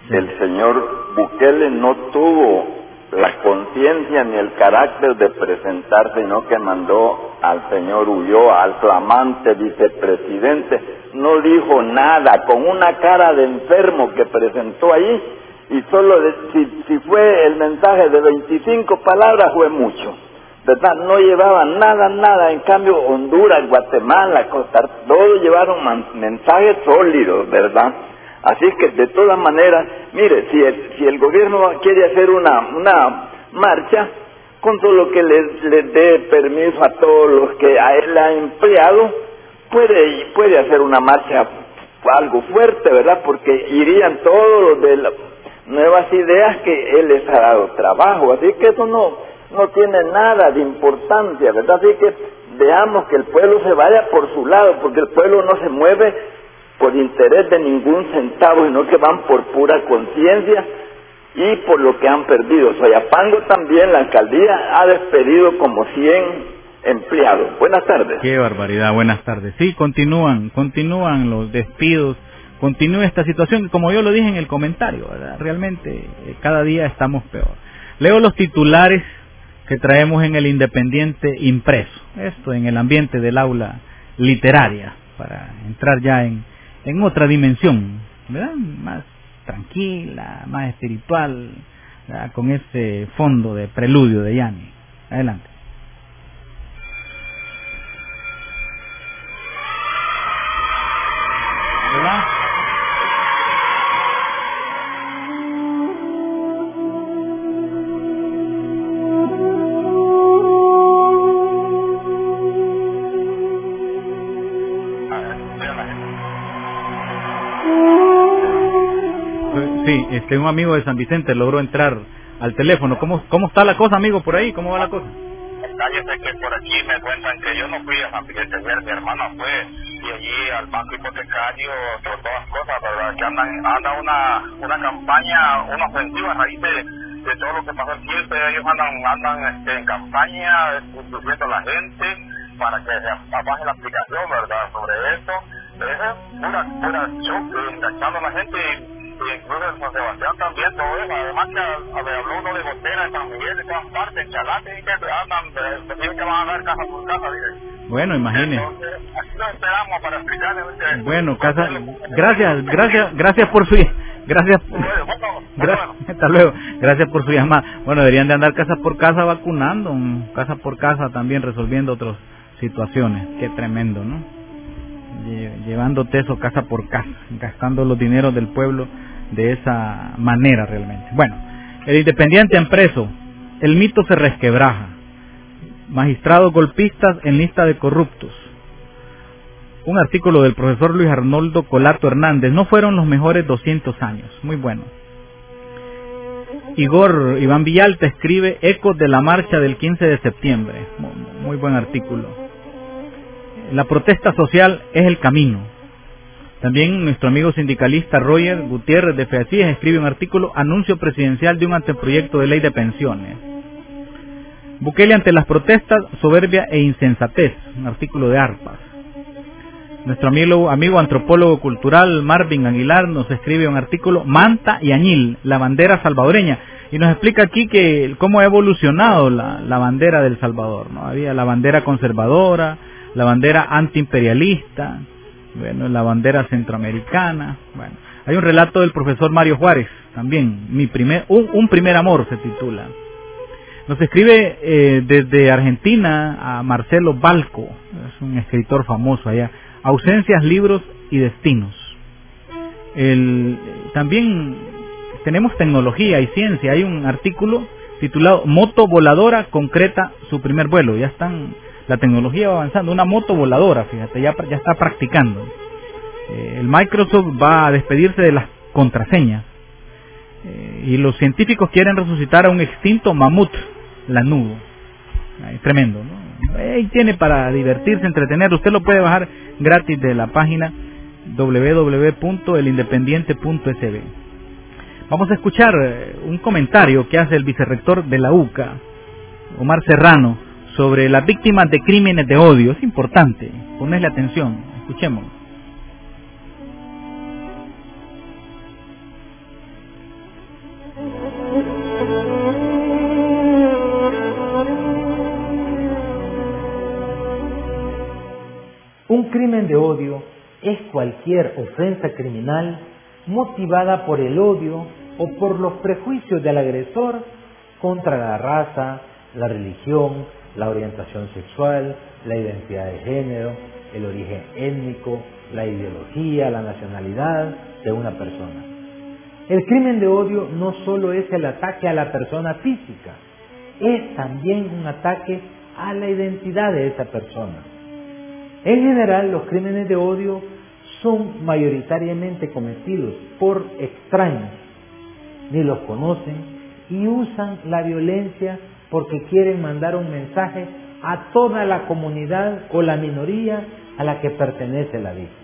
el señor Bukele no tuvo la conciencia ni el carácter de presentarse, sino que mandó al señor Ulloa, al flamante vicepresidente, no dijo nada, con una cara de enfermo que presentó ahí, y solo de, si, si fue el mensaje de veinticinco palabras fue mucho, ¿verdad? No llevaba nada, nada. En cambio Honduras, Guatemala, Costa Rica, todos llevaron man, mensajes sólidos, ¿verdad? Así es que de todas maneras, mire, si el, si el gobierno quiere hacer una, una marcha, con todo lo que les, les dé permiso a todos los que a él ha empleado, puede, puede hacer una marcha algo fuerte, ¿verdad? Porque irían todos los de las nuevas ideas que él les ha dado trabajo, así que eso no, no tiene nada de importancia, ¿verdad? Así que veamos que el pueblo se vaya por su lado, porque el pueblo no se mueve por interés de ningún centavo, sino que van por pura conciencia y por lo que han perdido. Soyapango también, la alcaldía ha despedido como cien empleados. Buenas tardes. Qué barbaridad, buenas tardes. Sí, continúan, continúan los despidos, continúa esta situación, como yo lo dije en el comentario, ¿verdad? Realmente eh, cada día estamos peor. Leo los titulares que traemos en el Independiente impreso, esto en el ambiente del aula literaria, para entrar ya en en otra dimensión, ¿verdad? Más tranquila, más espiritual, ¿verdad? Con ese fondo de preludio de Yanni. Adelante. ¿Verdad? Sí, este, un amigo de San Vicente logró entrar al teléfono. ¿Cómo, cómo está la cosa, amigo, por ahí? ¿Cómo va la cosa? Cállese que por aquí me cuentan que yo no fui a San Vicente, mi hermana fue, y allí al banco hipotecario, por todas cosas, ¿verdad? Que andan, anda una, una campaña, una ofensiva a raíz de, de todo lo que pasó el quince, ellos andan, andan este, en campaña, induciendo a la gente para que se abaje la aplicación, ¿verdad? Sobre eso, eso es pura, pura choque, enganchando a la gente. Y incluso en San Sebastián también todo eso, además que a, a, me habló uno de Gotera, en San Miguel, de todas partes, en Chalate, y que andan, deciden que van a dar casa por casa, dije. Bueno, imagínese. Entonces, aquí nos esperamos para explicarles. Que, bueno, casa, gracias, gracias, gracias por su, gracias, gracias, hasta luego, gracias por su llamada. Bueno, deberían de andar casa por casa vacunando, casa por casa también resolviendo otras situaciones, qué tremendo, ¿no? Llevándote eso casa por casa, gastando los dineros del pueblo de esa manera realmente. Bueno, el Independiente en preso, el mito se resquebraja, magistrados golpistas en lista de corruptos. Un artículo del profesor Luis Arnoldo Colato Hernández, no fueron los mejores doscientos años, muy bueno. Igor Iván Villalta escribe ecos de la marcha del quince de septiembre, muy, muy buen artículo. La protesta social es el camino. También nuestro amigo sindicalista Roger Gutiérrez de Feacías escribe un artículo, anuncio presidencial de un anteproyecto de ley de pensiones. Bukele ante las protestas, soberbia e insensatez, un artículo de Arpas. Nuestro amigo, amigo antropólogo cultural Marvin Aguilar nos escribe un artículo, Manta y Añil, la bandera salvadoreña, y nos explica aquí que cómo ha evolucionado la, la bandera del Salvador, ¿no? Había la bandera conservadora, la bandera antiimperialista, bueno, la bandera centroamericana. Bueno, hay un relato del profesor Mario Juárez, también, mi primer, un, un primer amor se titula. Nos escribe eh, desde Argentina a Marcelo Balco, es un escritor famoso allá, ausencias, libros y destinos. El, también tenemos tecnología y ciencia, hay un artículo titulado Moto voladora concreta su primer vuelo, ya están... La tecnología va avanzando, una moto voladora, fíjate, ya, ya está practicando. Eh, el Microsoft va a despedirse de las contraseñas. Eh, y los científicos quieren resucitar a un extinto mamut lanudo. Ay, tremendo, ¿no? Ahí tiene para divertirse, entretener. Usted lo puede bajar gratis de la página doble u doble u doble u punto el independiente punto s b. Vamos a escuchar un comentario que hace el vicerrector de la U C A, Omar Serrano, sobre las víctimas de crímenes de odio. Es importante ponerle atención. Escuchemos. crimen de odio es cualquier ofensa criminal motivada por el odio o por los prejuicios del agresor contra la raza, la religión, la orientación sexual, la identidad de género, el origen étnico, la ideología, la nacionalidad de una persona. El crimen de odio no solo es el ataque a la persona física, es también un ataque a la identidad de esa persona. En general, los crímenes de odio son mayoritariamente cometidos por extraños, ni los conocen y usan la violencia porque quieren mandar un mensaje a toda la comunidad o la minoría a la que pertenece la víctima.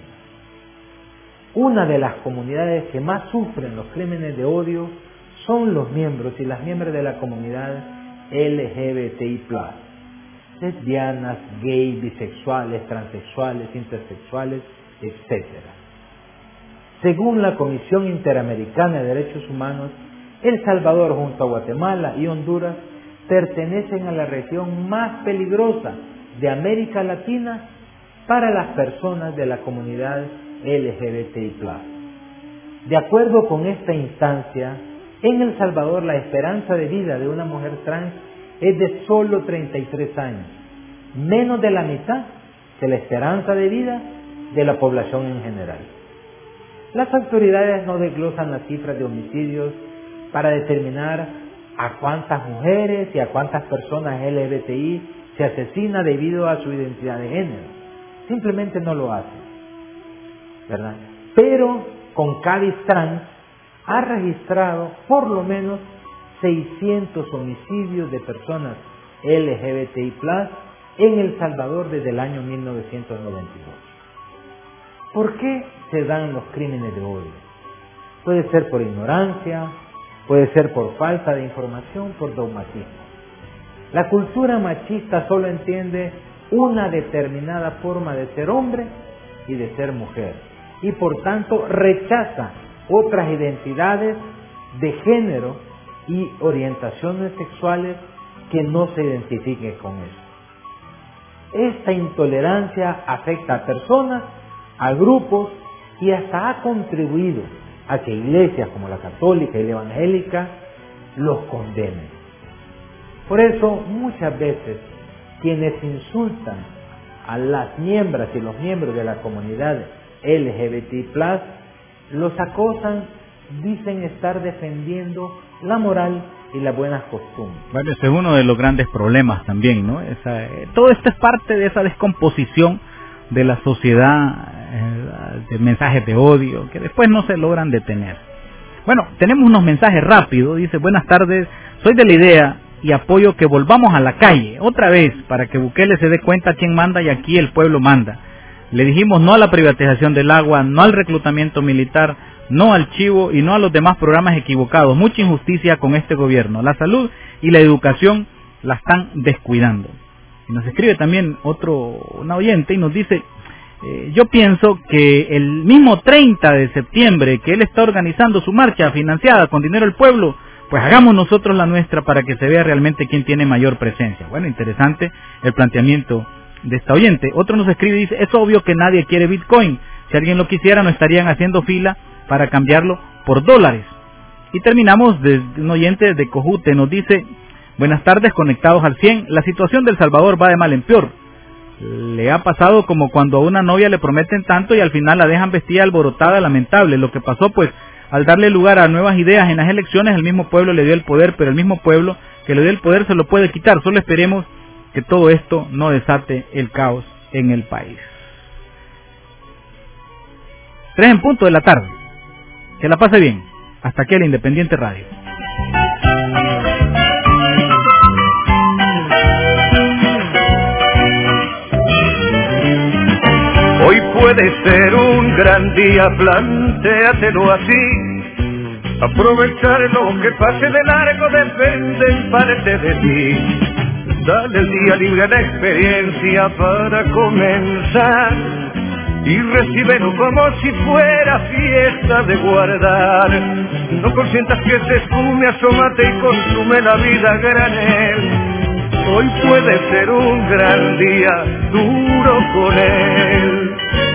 Una de las comunidades que más sufren los crímenes de odio son los miembros y las miembros de la comunidad L G B T I plus, lesbianas, gay, bisexuales, transexuales, intersexuales, etcétera. Según la Comisión Interamericana de Derechos Humanos, El Salvador junto a Guatemala y Honduras pertenecen a la región más peligrosa de América Latina para las personas de la comunidad L G B T I plus. De acuerdo con esta instancia, en El Salvador la esperanza de vida de una mujer trans es de solo treinta y tres años, menos de la mitad de la esperanza de vida de la población en general. Las autoridades no desglosan las cifras de homicidios para determinar a cuántas mujeres y a cuántas personas L G B T I se asesina debido a su identidad de género. Simplemente no lo hacen, ¿verdad? Pero con Cádiz Trans ha registrado por lo menos seiscientos homicidios de personas L G B T I plus en El Salvador desde el año mil novecientos noventa y dos. ¿Por qué se dan los crímenes de odio? Puede ser por ignorancia, puede ser por falta de información, por dogmatismo. La cultura machista solo entiende una determinada forma de ser hombre y de ser mujer, y por tanto rechaza otras identidades de género y orientaciones sexuales que no se identifiquen con eso. Esta intolerancia afecta a personas, a grupos y hasta ha contribuido a que iglesias como la católica y la evangélica los condenen. Por eso muchas veces quienes insultan a las miembros y los miembros de la comunidad L G B T I plus los acosan, dicen estar defendiendo la moral y las buenas costumbres. Bueno, ese es uno de los grandes problemas también, ¿no? Esa, eh, todo esto es parte de esa descomposición de la sociedad, eh, de mensajes de odio que después no se logran detener. Bueno, tenemos unos mensajes rápidos. Dice: buenas tardes, soy de la idea y apoyo que volvamos a la calle otra vez para que Bukele se dé cuenta quién manda y aquí el pueblo manda. Le dijimos no a la privatización del agua, no al reclutamiento militar, no al chivo y no a los demás programas equivocados. Mucha injusticia con este gobierno. La salud y la educación la están descuidando. Y nos escribe también otro, una oyente, y nos dice: eh, yo pienso que el mismo treinta de septiembre que él está organizando su marcha financiada con dinero del pueblo, pues hagamos nosotros la nuestra para que se vea realmente quién tiene mayor presencia. Bueno, interesante el planteamiento de esta oyente. Otro nos escribe y dice: es obvio que nadie quiere Bitcoin. Si alguien lo quisiera, no estarían haciendo fila para cambiarlo por dólares. Y terminamos de un oyente de Cojute, nos dice: buenas tardes, conectados al cien. La situación del Salvador va de mal en peor. Le ha pasado como cuando a una novia le prometen tanto y al final la dejan vestida alborotada, lamentable. Lo que pasó, pues, al darle lugar a nuevas ideas en las elecciones, el mismo pueblo le dio el poder, pero el mismo pueblo que le dio el poder se lo puede quitar. Solo esperemos que todo esto no desate el caos en el país. Tres en punto de la tarde. Que la pase bien. Hasta aquí el Independiente Radio. Hoy puede ser un gran día, plantéatelo así. Aprovechar lo que pase de largo depende en parte de ti. Dale el día libre a la experiencia para comenzar y recíbelo como si fuera fiesta de guardar. No consientas que se esfume, asómate y consume la vida a granel. Hoy puede ser un gran día, duro con él.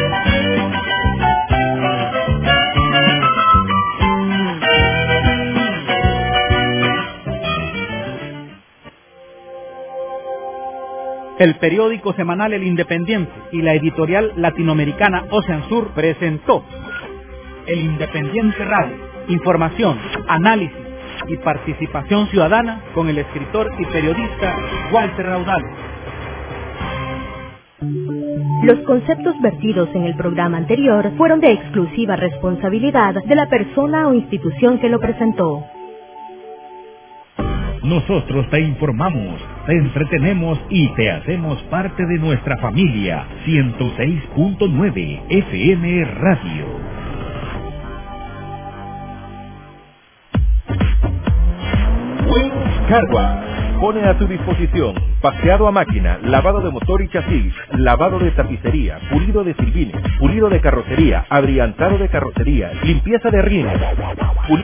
El periódico semanal El Independiente y la editorial latinoamericana Ocean Sur presentó El Independiente Radio. Información, análisis y participación ciudadana con el escritor y periodista Walter Raudal. Los conceptos vertidos en el programa anterior fueron de exclusiva responsabilidad de la persona o institución que lo presentó. Nosotros te informamos, te entretenemos y te hacemos parte de nuestra familia. ciento seis punto nueve F M Radio. Wings Car Wash pone a tu disposición paseado a máquina, lavado de motor y chasis, lavado de tapicería, pulido de silvines, pulido de carrocería, abrillantado de carrocería, limpieza de rines.